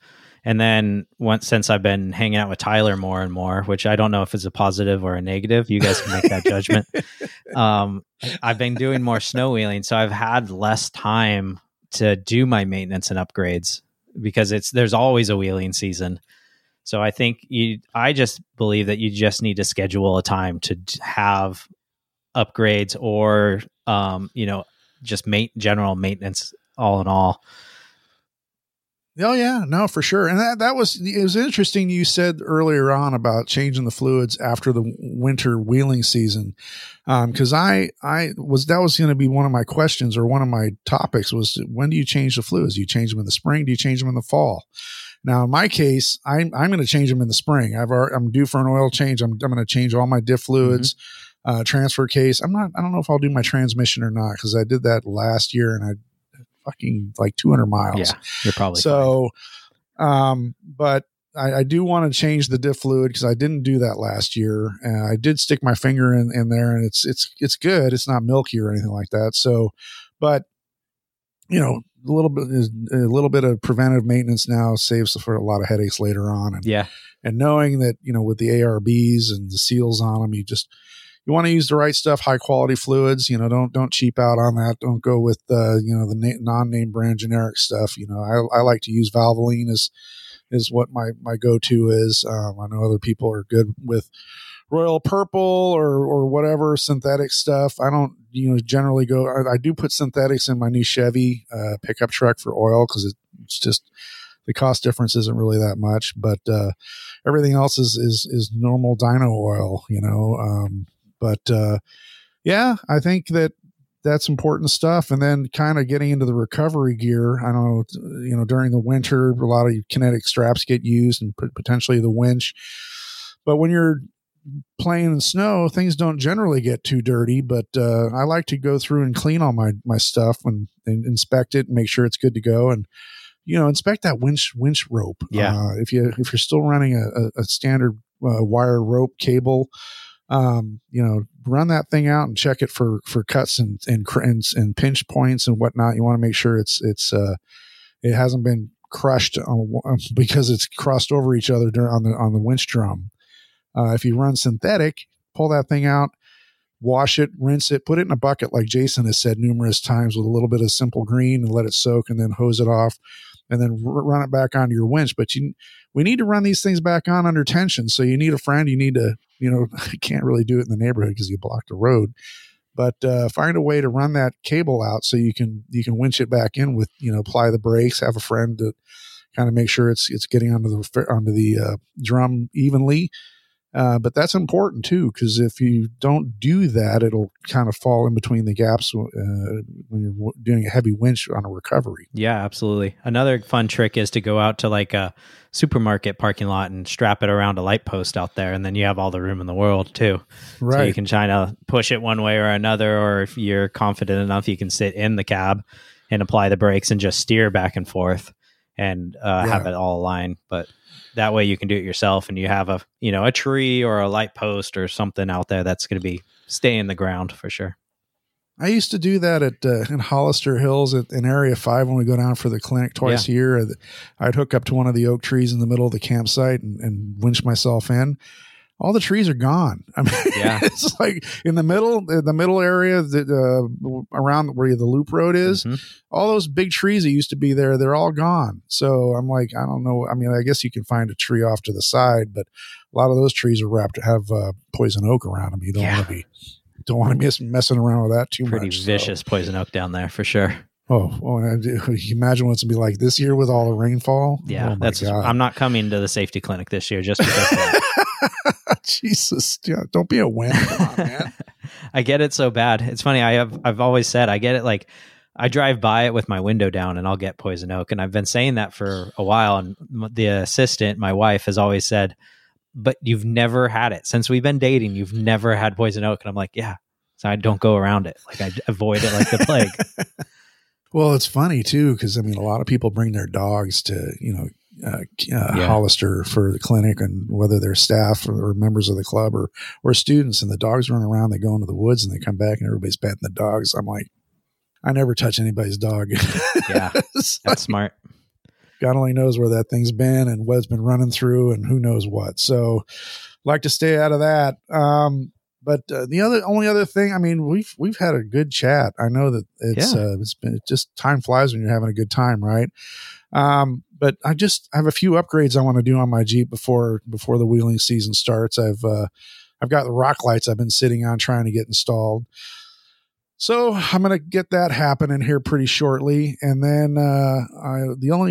And then since I've been hanging out with Tyler more and more, which I don't know if it's a positive or a negative, you guys can make that judgment. I've been doing more snow wheeling, so I've had less time to do my maintenance and upgrades because there's always a wheeling season. So I think I just believe that you just need to schedule a time to have upgrades or just general maintenance all in all. Oh yeah, no, for sure. And it was interesting. You said earlier on about changing the fluids after the winter wheeling season. Cause that was going to be one of my questions, or one of my topics was, when do you change the fluids? Do you change them in the spring? Do you change them in the fall? Now, in my case, I'm going to change them in the spring. I'm due for an oil change. I'm going to change all my diff fluids, transfer case. I don't know if I'll do my transmission or not, cause I did that last year and I fucking like 200 miles. Yeah, you're probably so. But I do want to change the diff fluid because I didn't do that last year. I did stick my finger in there, and it's good. It's not milky or anything like that. So, but a little bit of preventive maintenance now saves for a lot of headaches later on. And knowing that with the ARBs and the seals on them, you want to use the right stuff, high quality fluids. Don't cheap out on that. Don't go with the non-name brand generic stuff. I like to use Valvoline is what my go-to is. I know other people are good with Royal Purple or whatever synthetic stuff. I don't generally go. I do put synthetics in my new Chevy pickup truck for oil because it's just the cost difference isn't really that much. But everything else is normal dyno oil. I think that's important stuff. And then kind of getting into the recovery gear. I know, during the winter, a lot of kinetic straps get used and potentially the winch. But when you're playing in snow, things don't generally get too dirty. But I like to go through and clean all my stuff and inspect it and make sure it's good to go. And inspect that winch rope. Yeah. If you're still running a standard wire rope cable, run that thing out and check it for cuts and pinch points and whatnot. You want to make sure it hasn't been crushed because it's crossed over each other on the winch drum. If you run synthetic, pull that thing out, wash it, rinse it, put it in a bucket like Jason has said numerous times with a little bit of simple green and let it soak, and then hose it off and then run it back onto your winch. But we need to run these things back on under tension. So you need a friend. You need to, you can't really do it in the neighborhood because you block the road. But find a way to run that cable out so you can winch it back in with, apply the brakes. Have a friend to kind of make sure it's getting onto the drum evenly. But that's important too, because if you don't do that, it'll kind of fall in between the gaps when you're doing a heavy winch on a recovery. Yeah, absolutely. Another fun trick is to go out to like a supermarket parking lot and strap it around a light post out there, and then you have all the room in the world too. Right. So you can try to push it one way or another, or if you're confident enough, you can sit in the cab and apply the brakes and just steer back and forth and have it all aligned. But that way you can do it yourself, and you have a tree or a light post or something out there that's going to be stay in the ground for sure. I used to do that in Hollister Hills in Area 5 when we go down for the clinic twice a year. I'd hook up to one of the oak trees in the middle of the campsite and winch myself in. All the trees are gone. I mean, it's like in the middle area around where the loop road is, all those big trees that used to be there, they're all gone. So I'm like, I don't know. I mean, I guess you can find a tree off to the side, but a lot of those trees are have poison oak around them. You don't want to be messing around with that too much. Pretty vicious poison oak down there for sure. You imagine what it's going to be like this year with all the rainfall. Yeah, I'm not coming to the safety clinic this year just because of that. Jesus, don't be a wimp, come on, man. I get it so bad. It's funny. I've always said I get it. Like I drive by it with my window down and I'll get poison oak, and I've been saying that for a while. And the assistant, my wife, has always said, "But you've never had it since we've been dating. You've never had poison oak." And I'm like, "Yeah." So I don't go around it. Like I avoid it like the plague. Well, it's funny too, because I mean, a lot of people bring their dogs to Hollister for the clinic, and whether they're staff or members of the club or students, and the dogs run around, they go into the woods and they come back and everybody's petting the dogs. I'm like, I never touch anybody's dog. Yeah, that's smart. God only knows where that thing's been and what it's been running through and who knows what. So like to stay out of that. But the only other thing, I mean, we've had a good chat. I know that it's been just time flies when you're having a good time, right? But I have a few upgrades I want to do on my Jeep before the wheeling season starts. I've got the rock lights I've been sitting on trying to get installed. So I'm going to get that happening here pretty shortly. And then, I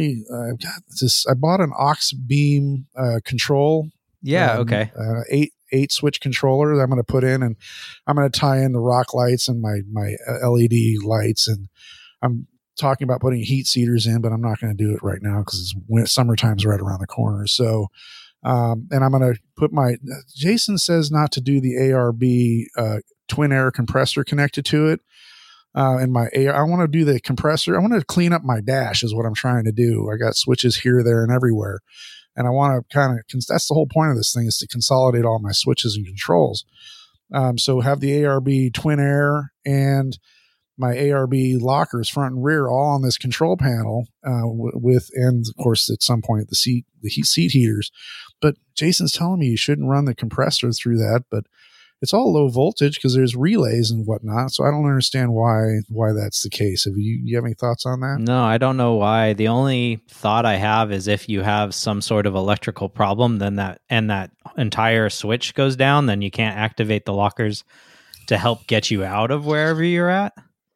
bought an aux beam, control. Yeah. Okay. 8 switch controller that I'm going to put in, and I'm going to tie in the rock lights and my LED lights. And I'm talking about putting heat seaters in, but I'm not going to do it right now because summertime's right around the corner. So, and I'm going to put Jason says not to do the ARB, twin air compressor connected to it. And I want to do the compressor. I want to clean up my dash is what I'm trying to do. I got switches here, there, and everywhere. And I want to that's the whole point of this thing, is to consolidate all my switches and controls. So have the ARB twin air and my ARB lockers front and rear all on this control panel, and of course at some point the seat heaters. But Jason's telling me you shouldn't run the compressor through that, but it's all low voltage because there's relays and whatnot. So I don't understand why that's the case. Have you have any thoughts on that? No, I don't know why. The only thought I have is if you have some sort of electrical problem, then that entire switch goes down, then you can't activate the lockers to help get you out of wherever you're at.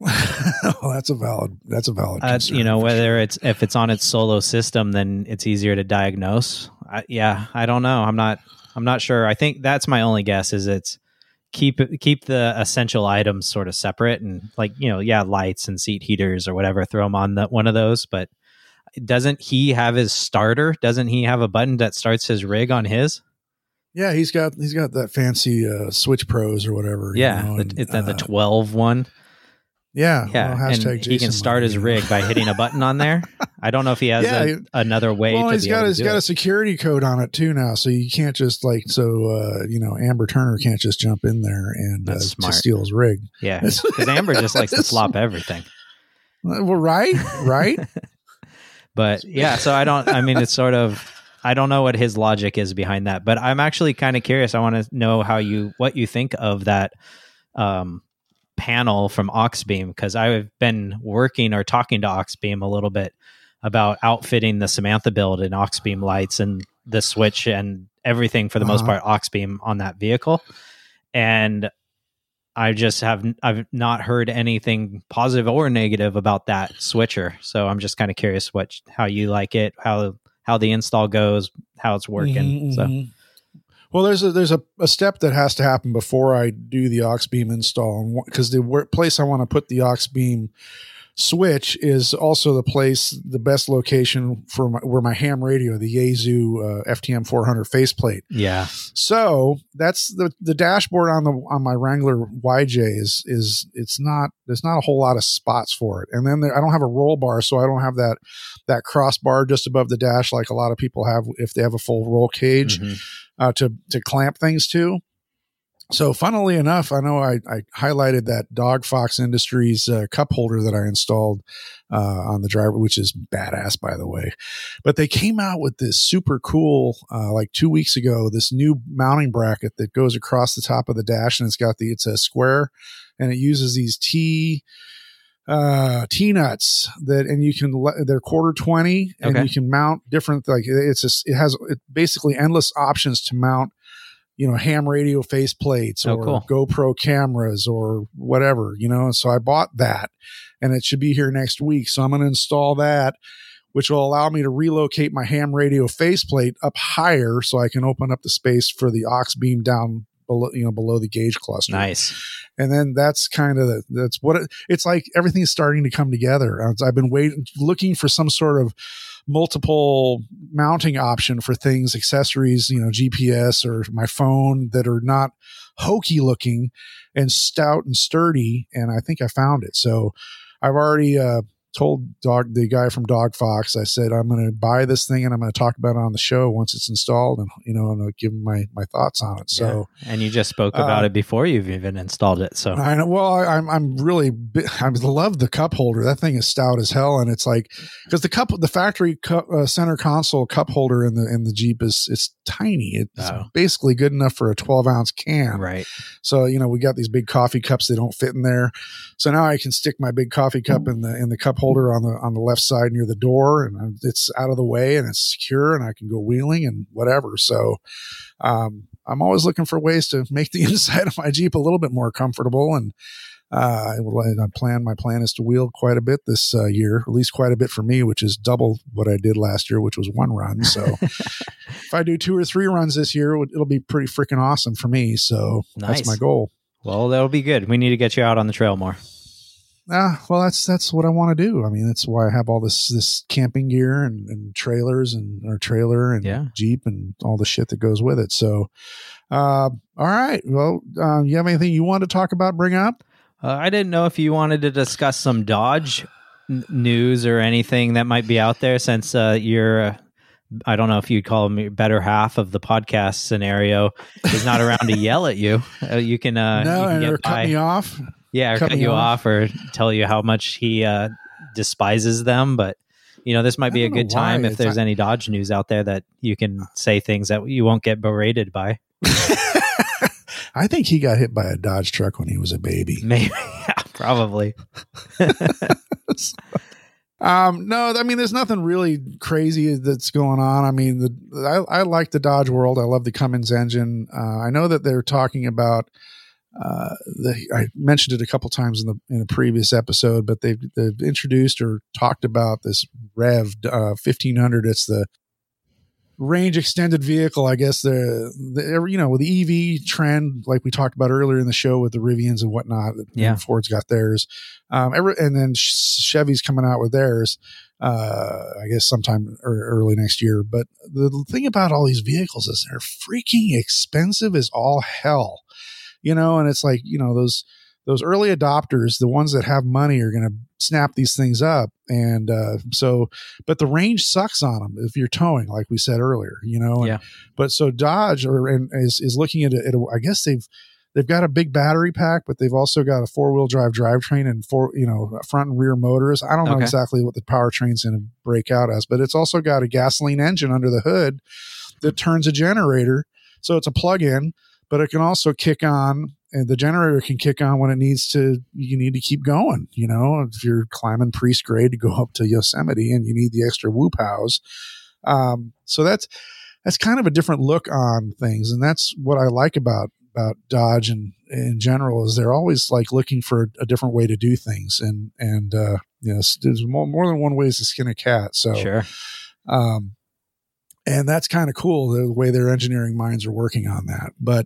Well, that's a valid concern, whether if it's on its solo system, then it's easier to diagnose. I don't know. I'm not sure. I think that's my only guess, is it's keep the essential items sort of separate, and lights and seat heaters or whatever, throw them on one of those. But doesn't he have his starter? Doesn't he have a button that starts his rig on his? Yeah, he's got that fancy Switch Pros or whatever. Yeah, the 12 one. Yeah. Well, and he can start his rig by hitting a button on there. I don't know if he has another way. Well, to he's got a security code on it too now, so you can't just Amber Turner can't just jump in there and steal his rig. Yeah, because Amber just likes to flop everything. Well, right. But yeah, so it's sort of, I don't know what his logic is behind that, but I'm actually kind of curious. I want to know what you think of that panel from Auxbeam, because I've been working or talking to Auxbeam a little bit about outfitting the Samantha build in Auxbeam lights and the switch and everything for the most part Auxbeam on that vehicle. And I've not heard anything positive or negative about that switcher. So I'm just kind of curious how you like it, how the install goes, how it's working. Mm-hmm. So. Well, there's a step that has to happen before I do the Auxbeam install, because the place I want to put the Auxbeam switch is also the best location for where my ham radio, the Yaesu FTM 400 faceplate. Yeah. So that's the dashboard on my Wrangler YJ is there's not a whole lot of spots for it, and then I don't have a roll bar, so I don't have that crossbar just above the dash like a lot of people have if they have a full roll cage. Mm-hmm. To clamp things to. So funnily enough, I know I highlighted that Dog Fox Industries cup holder that I installed on the driver, which is badass, by the way. But they came out with this super cool, like 2 weeks ago, this new mounting bracket that goes across the top of the dash, and it's a square, and it uses these T-nuts they're quarter 20, and you can mount different, it has basically endless options to mount, ham radio face plates or GoPro cameras or whatever, so I bought that, and it should be here next week. So I'm going to install that, which will allow me to relocate my ham radio faceplate up higher so I can open up the space for the Auxbeam down below the gauge cluster. Nice. And then that's kind of that's what it's like. Everything's starting to come together. I've been looking for some sort of multiple mounting option for things, accessories, GPS or my phone, that are not hokey looking and stout and sturdy. And I think I found it. So I've already told the guy from Dog Fox, I said, I'm going to buy this thing and I'm going to talk about it on the show once it's installed, and and I'll give him my thoughts on it. So, and you just spoke about it before you've even installed it. So I know. Well, I'm really, I love the cup holder. That thing is stout as hell, and it's like, because the factory center console cup holder in the Jeep it's tiny. It's basically good enough for a 12-ounce can. Right. So we got these big coffee cups. They don't fit in there. So now I can stick my big coffee cup in the cup holder on the left side near the door, and it's out of the way and it's secure, and I can go wheeling and whatever. So I'm always looking for ways to make the inside of my Jeep a little bit more comfortable. And my plan is to wheel quite a bit this year, at least quite a bit for me, which is double what I did last year, which was 1 run. So if I do 2 or 3 runs this year, it'll be pretty freaking awesome for me. So That's my goal. Well, that'll be good. We need to get you out on the trail more. Well, that's what I want to do. I mean, that's why I have all this camping gear and trailers and our trailer and Jeep and all the shit that goes with it. So, all right. Well, you have anything you want to talk about, bring up? I didn't know if you wanted to discuss some Dodge news or anything that might be out there, since you're, I don't know if you'd call me better half of the podcast scenario, is not around to yell at you. You can or cut me off. Yeah, or cut you off or tell you how much he despises them. But, this might be a good time if there's any Dodge news out there that you can say things that you won't get berated by. I think he got hit by a Dodge truck when he was a baby. Maybe, yeah, probably. No, I mean, there's nothing really crazy that's going on. I mean, I like the Dodge world. I love the Cummins engine. I know that they're talking about, I mentioned it a couple times in a previous episode, but they've introduced or talked about this REV 1500. It's the range extended vehicle. I guess with the EV trend, like we talked about earlier in the show with the Rivians and whatnot. Ford's got theirs, and then Chevy's coming out with theirs. I guess sometime early next year. But the thing about all these vehicles is they're freaking expensive as all hell. And it's like, those early adopters, the ones that have money, are going to snap these things up. And but the range sucks on them if you're towing, like we said earlier, But so Dodge is looking at it. I guess they've got a big battery pack, but they've also got a 4-wheel drive drivetrain and front and rear motors. I don't know exactly what the powertrain's going to break out as, but it's also got a gasoline engine under the hood that turns a generator. So it's a plug-in, but it can also kick on, and the generator can kick on when you need to keep going. If you're climbing Priest Grade to go up to Yosemite and you need the extra whoop house. So that's kind of a different look on things. And that's what I like about Dodge and in general, is they're always like looking for a different way to do things. And there's more than one way to skin a cat. So, sure. And that's kind of cool, the way their engineering minds are working on that. But,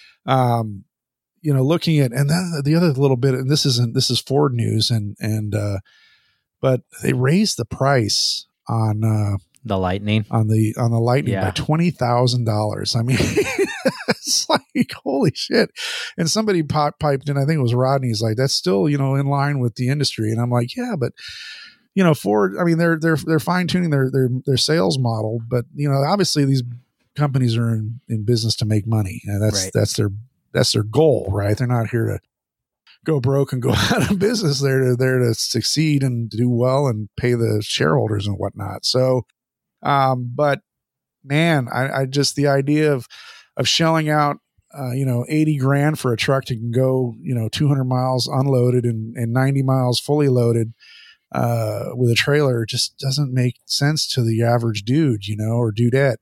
looking at, and then the other little bit, and this is Ford news, but they raised the price on the Lightning by $20,000. I mean, it's like, holy shit. And somebody piped in, I think it was Rodney's like, that's still, in line with the industry. And I'm like, yeah, but Ford, I mean, they're fine tuning their sales model, but obviously these companies are in business to make money, and that's their goal, right? They're not here to go broke and go out of business. They're there to succeed and do well and pay the shareholders and whatnot. So, but man, I just, the idea of shelling out, $80,000 for a truck that can go, 200 miles unloaded and 90 miles fully loaded, with a trailer, just doesn't make sense to the average dude, or dudette.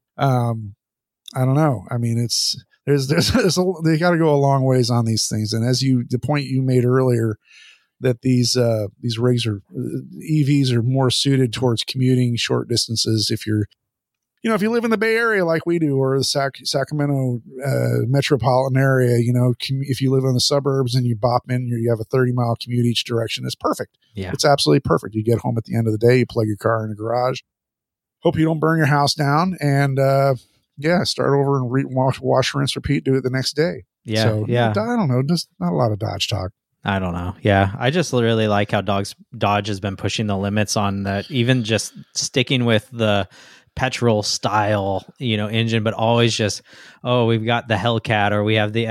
I don't know. I mean, they got to go a long ways on these things. And the point you made earlier, that these rigs EVs are more suited towards commuting short distances. If you live in the Bay Area like we do, or the Sacramento metropolitan area, if you live in the suburbs and you bop in, you have a 30-mile commute each direction, it's perfect. Yeah. It's absolutely perfect. You get home at the end of the day, you plug your car in the garage, hope you don't burn your house down, and start over and wash, rinse, repeat, do it the next day. Yeah. So, yeah. I don't know, just not a lot of Dodge talk. I don't know. Yeah, I just really like how Dodge has been pushing the limits on that, even just sticking with the petrol style, engine, but always just, we've got the Hellcat, or we have the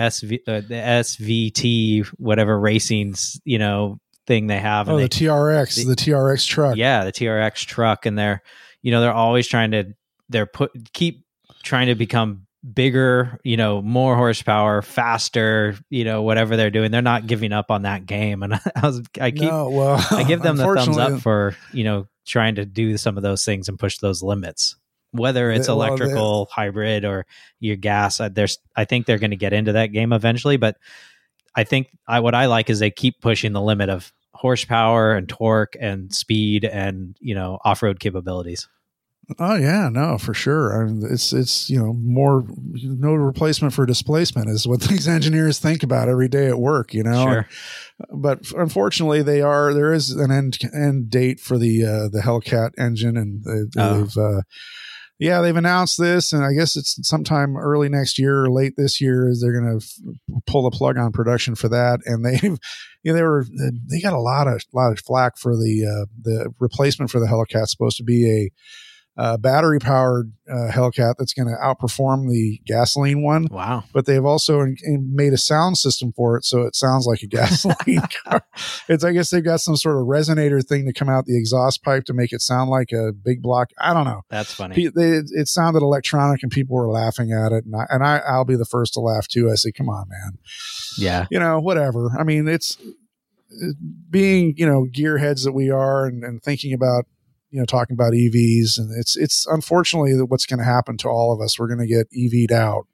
SVT, whatever racing, thing they have. And the TRX truck. Yeah, the TRX truck, and they're always trying to keep trying to become bigger, more horsepower, faster, whatever they're doing. They're not giving up on that game. And I give them the thumbs up for, trying to do some of those things and push those limits, whether it's electrical, hybrid, or your gas. I think they're going to get into that game eventually, but I think what I like is they keep pushing the limit of horsepower and torque and speed and, off-road capabilities. Oh yeah, no, for sure. I mean, it's more, no replacement for displacement is what these engineers think about every day at work. Sure. But unfortunately, there is an end date for the Hellcat engine, and they've announced this, and I guess it's sometime early next year or late this year is they're going to pull the plug on production for that. And they got a lot of flack for the replacement for the Hellcat. Supposed to be a battery powered Hellcat that's going to outperform the gasoline one. Wow. But they've also made a sound system for it, so it sounds like a gasoline car. I guess they've got some sort of resonator thing to come out the exhaust pipe to make it sound like a big block. I don't know. That's funny. It sounded electronic, and people were laughing at it, and I'll be the first to laugh too. I say, come on, man. Yeah. Whatever. I mean, it's being, gearheads that we are, and thinking about, talking about EVs, and it's unfortunately what's going to happen to all of us. We're going to get EV'd out.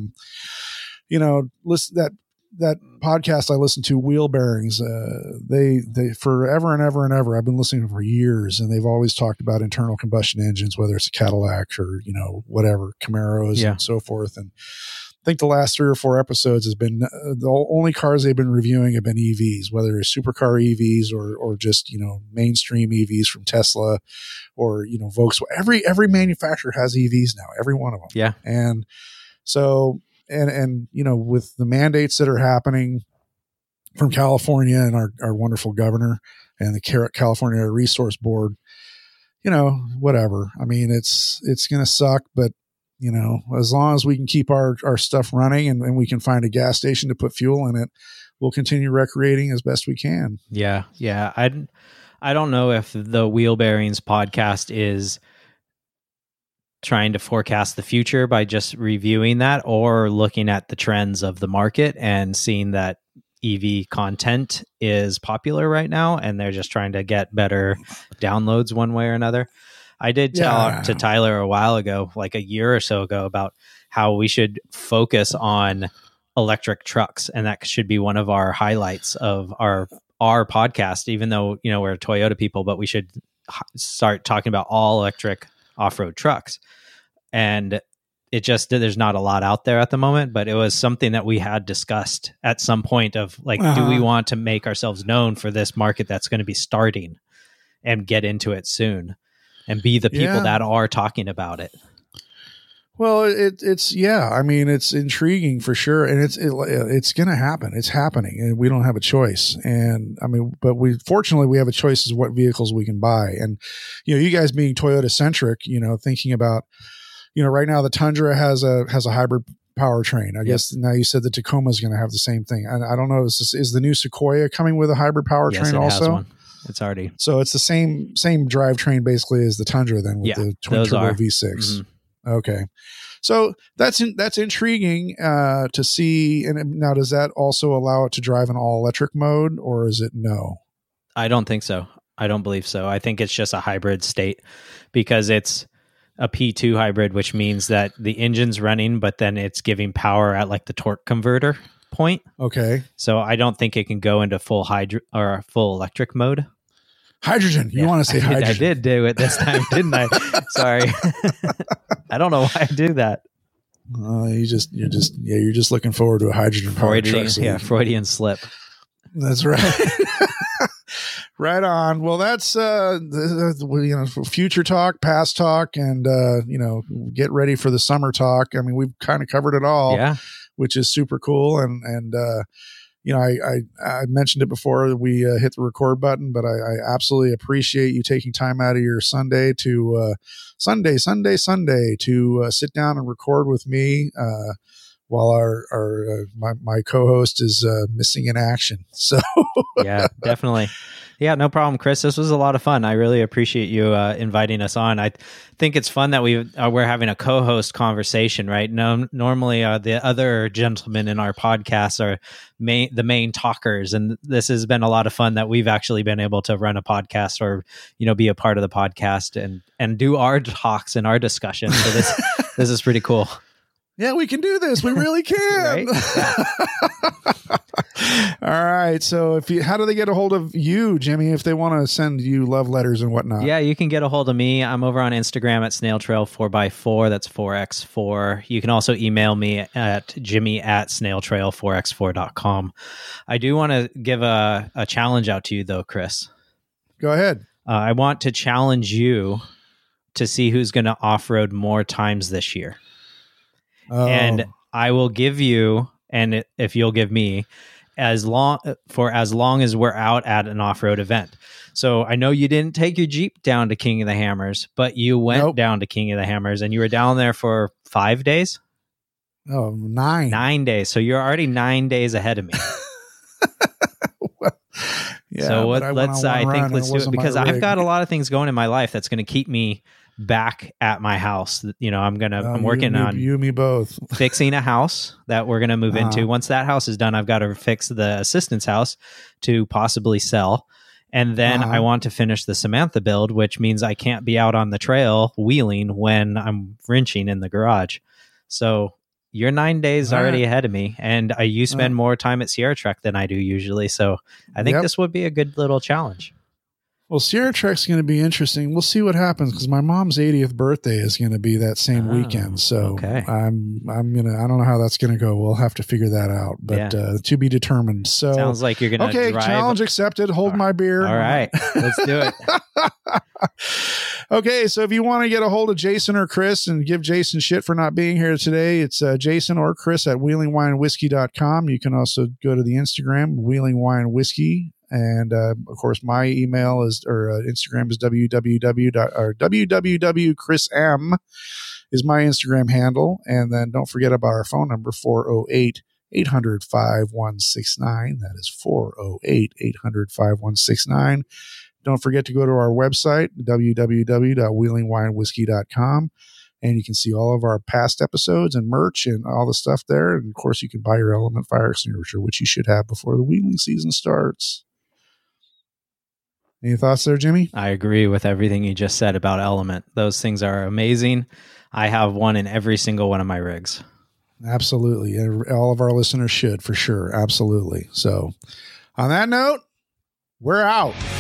Listen, that podcast I listened to, Wheel Bearings, they forever and ever and ever, I've been listening for years, and they've always talked about internal combustion engines, whether it's a Cadillac or, whatever, Camaros and so forth. And I think the last 3 or 4 episodes has been the only cars they've been reviewing have been EVs, whether it's supercar EVs or just, mainstream EVs from Tesla or, Volkswagen. Every manufacturer has EVs now, every one of them. Yeah. And so, and with the mandates that are happening from California and our wonderful governor and the California Resource Board, whatever. I mean, it's going to suck, but as long as we can keep our stuff running and we can find a gas station to put fuel in it, we'll continue recreating as best we can. Yeah. Yeah. I don't know if the Wheel Bearings podcast is trying to forecast the future by just reviewing that, or looking at the trends of the market and seeing that EV content is popular right now, and they're just trying to get better downloads one way or another. I did talk to Tyler a while ago, like a year or so ago, about how we should focus on electric trucks, and that should be one of our highlights of our podcast, even though, we're Toyota people, but we should start talking about all electric off-road trucks. And there's not a lot out there at the moment, but it was something that we had discussed at some point of like, do we want to make ourselves known for this market that's going to be starting and get into it soon? And be the people that are talking about it. Well, it's I mean, it's intriguing for sure, and it's going to happen. It's happening, and we don't have a choice. And I mean, but fortunately we have a choice as what vehicles we can buy. And you guys being Toyota centric, thinking about, right now the Tundra has a hybrid powertrain. I guess now you said the Tacoma is going to have the same thing. And I don't know, is the new Sequoia coming with a hybrid powertrain also? Has one. It's already. So it's the same drivetrain basically as the Tundra then with the twin turbo V6. Mm-hmm. Okay. So that's intriguing to see. And now, does that also allow it to drive in all electric mode, or is it no? I don't think so. I don't believe so. I think it's just a hybrid state, because it's a P2 hybrid, which means that the engine's running, but then it's giving power at like the torque converter point. Okay. So I don't think it can go into full full electric mode. Hydrogen. You want to say hydrogen? I did do it this time, didn't I? Sorry. I don't know why I do that. You're just looking forward to a hydrogen powered truck. Yeah, Freudian slip. That's right. Right on. Well, that's future talk, past talk, and get ready for the summer talk. I mean, we've kind of covered it all. Yeah. Which is super cool. And I mentioned it before we hit the record button, but I absolutely appreciate you taking time out of your Sunday to Sunday to sit down and record with me while my co-host is missing in action. So yeah, definitely. Yeah, no problem, Chris. This was a lot of fun. I really appreciate you inviting us on. I think it's fun that we're having a co-host conversation, right? No, normally the other gentlemen in our podcast are the main talkers, and this has been a lot of fun that we've actually been able to run a podcast or be a part of the podcast and do our talks and our discussions. So this is pretty cool. Yeah, we can do this. We really can. All right. So how do they get a hold of you, Jimmy, if they want to send you love letters and whatnot? Yeah, you can get a hold of me. I'm over on Instagram at snailtrail4x4. That's 4x4. You can also email me at jimmy@snailtrail4x4.com. I do want to give a challenge out to you, though, Chris. Go ahead. I want to challenge you to see who's going to off-road more times this year. Oh. And I will give you, and if you'll give me, as long as we're out at an off-road event. So I know you didn't take your Jeep down to King of the Hammers, but you went down to King of the Hammers, and you were down there for 5 days? Oh, 9. 9 days. So you're already 9 days ahead of me. Well, yeah, so let's do it, because I've got a lot of things going in my life that's going to keep me back at my house. I'm working on you and me both fixing a house that we're going to move into. Once that house is done, I've got to fix the assistant's house to possibly sell. And then I want to finish the Samantha build, which means I can't be out on the trail wheeling when I'm wrenching in the garage. So you're 9 days already ahead of me, and you spend more time at Sierra Trek than I do usually. So I think this would be a good little challenge. Well, Sierra Trek's going to be interesting. We'll see what happens, because my mom's 80th birthday is going to be that same weekend. So I'm gonna. I don't know how that's going to go. We'll have to figure that out, but to be determined. So sounds like you're going to drive. Challenge accepted. Hold my beer. All right, let's do it. Okay, so if you want to get a hold of Jason or Chris and give Jason shit for not being here today, it's Jason or Chris at wheelingwinewhiskey.com. You can also go to the Instagram, Wheeling Wine Whiskey. And of course, my email Instagram is www.chrism is my Instagram handle. And then don't forget about our phone number, 408-800-5169. That is 408-800-5169. Don't forget to go to our website, www.wheelingwinewhiskey.com. And you can see all of our past episodes and merch and all the stuff there. And of course, you can buy your Element fire extinguisher, which you should have before the wheeling season starts. Any thoughts there, Jimmy? I agree with everything you just said about Element. Those things are amazing. I have one in every single one of my rigs. Absolutely. All of our listeners should, for sure. Absolutely. So on that note, we're out.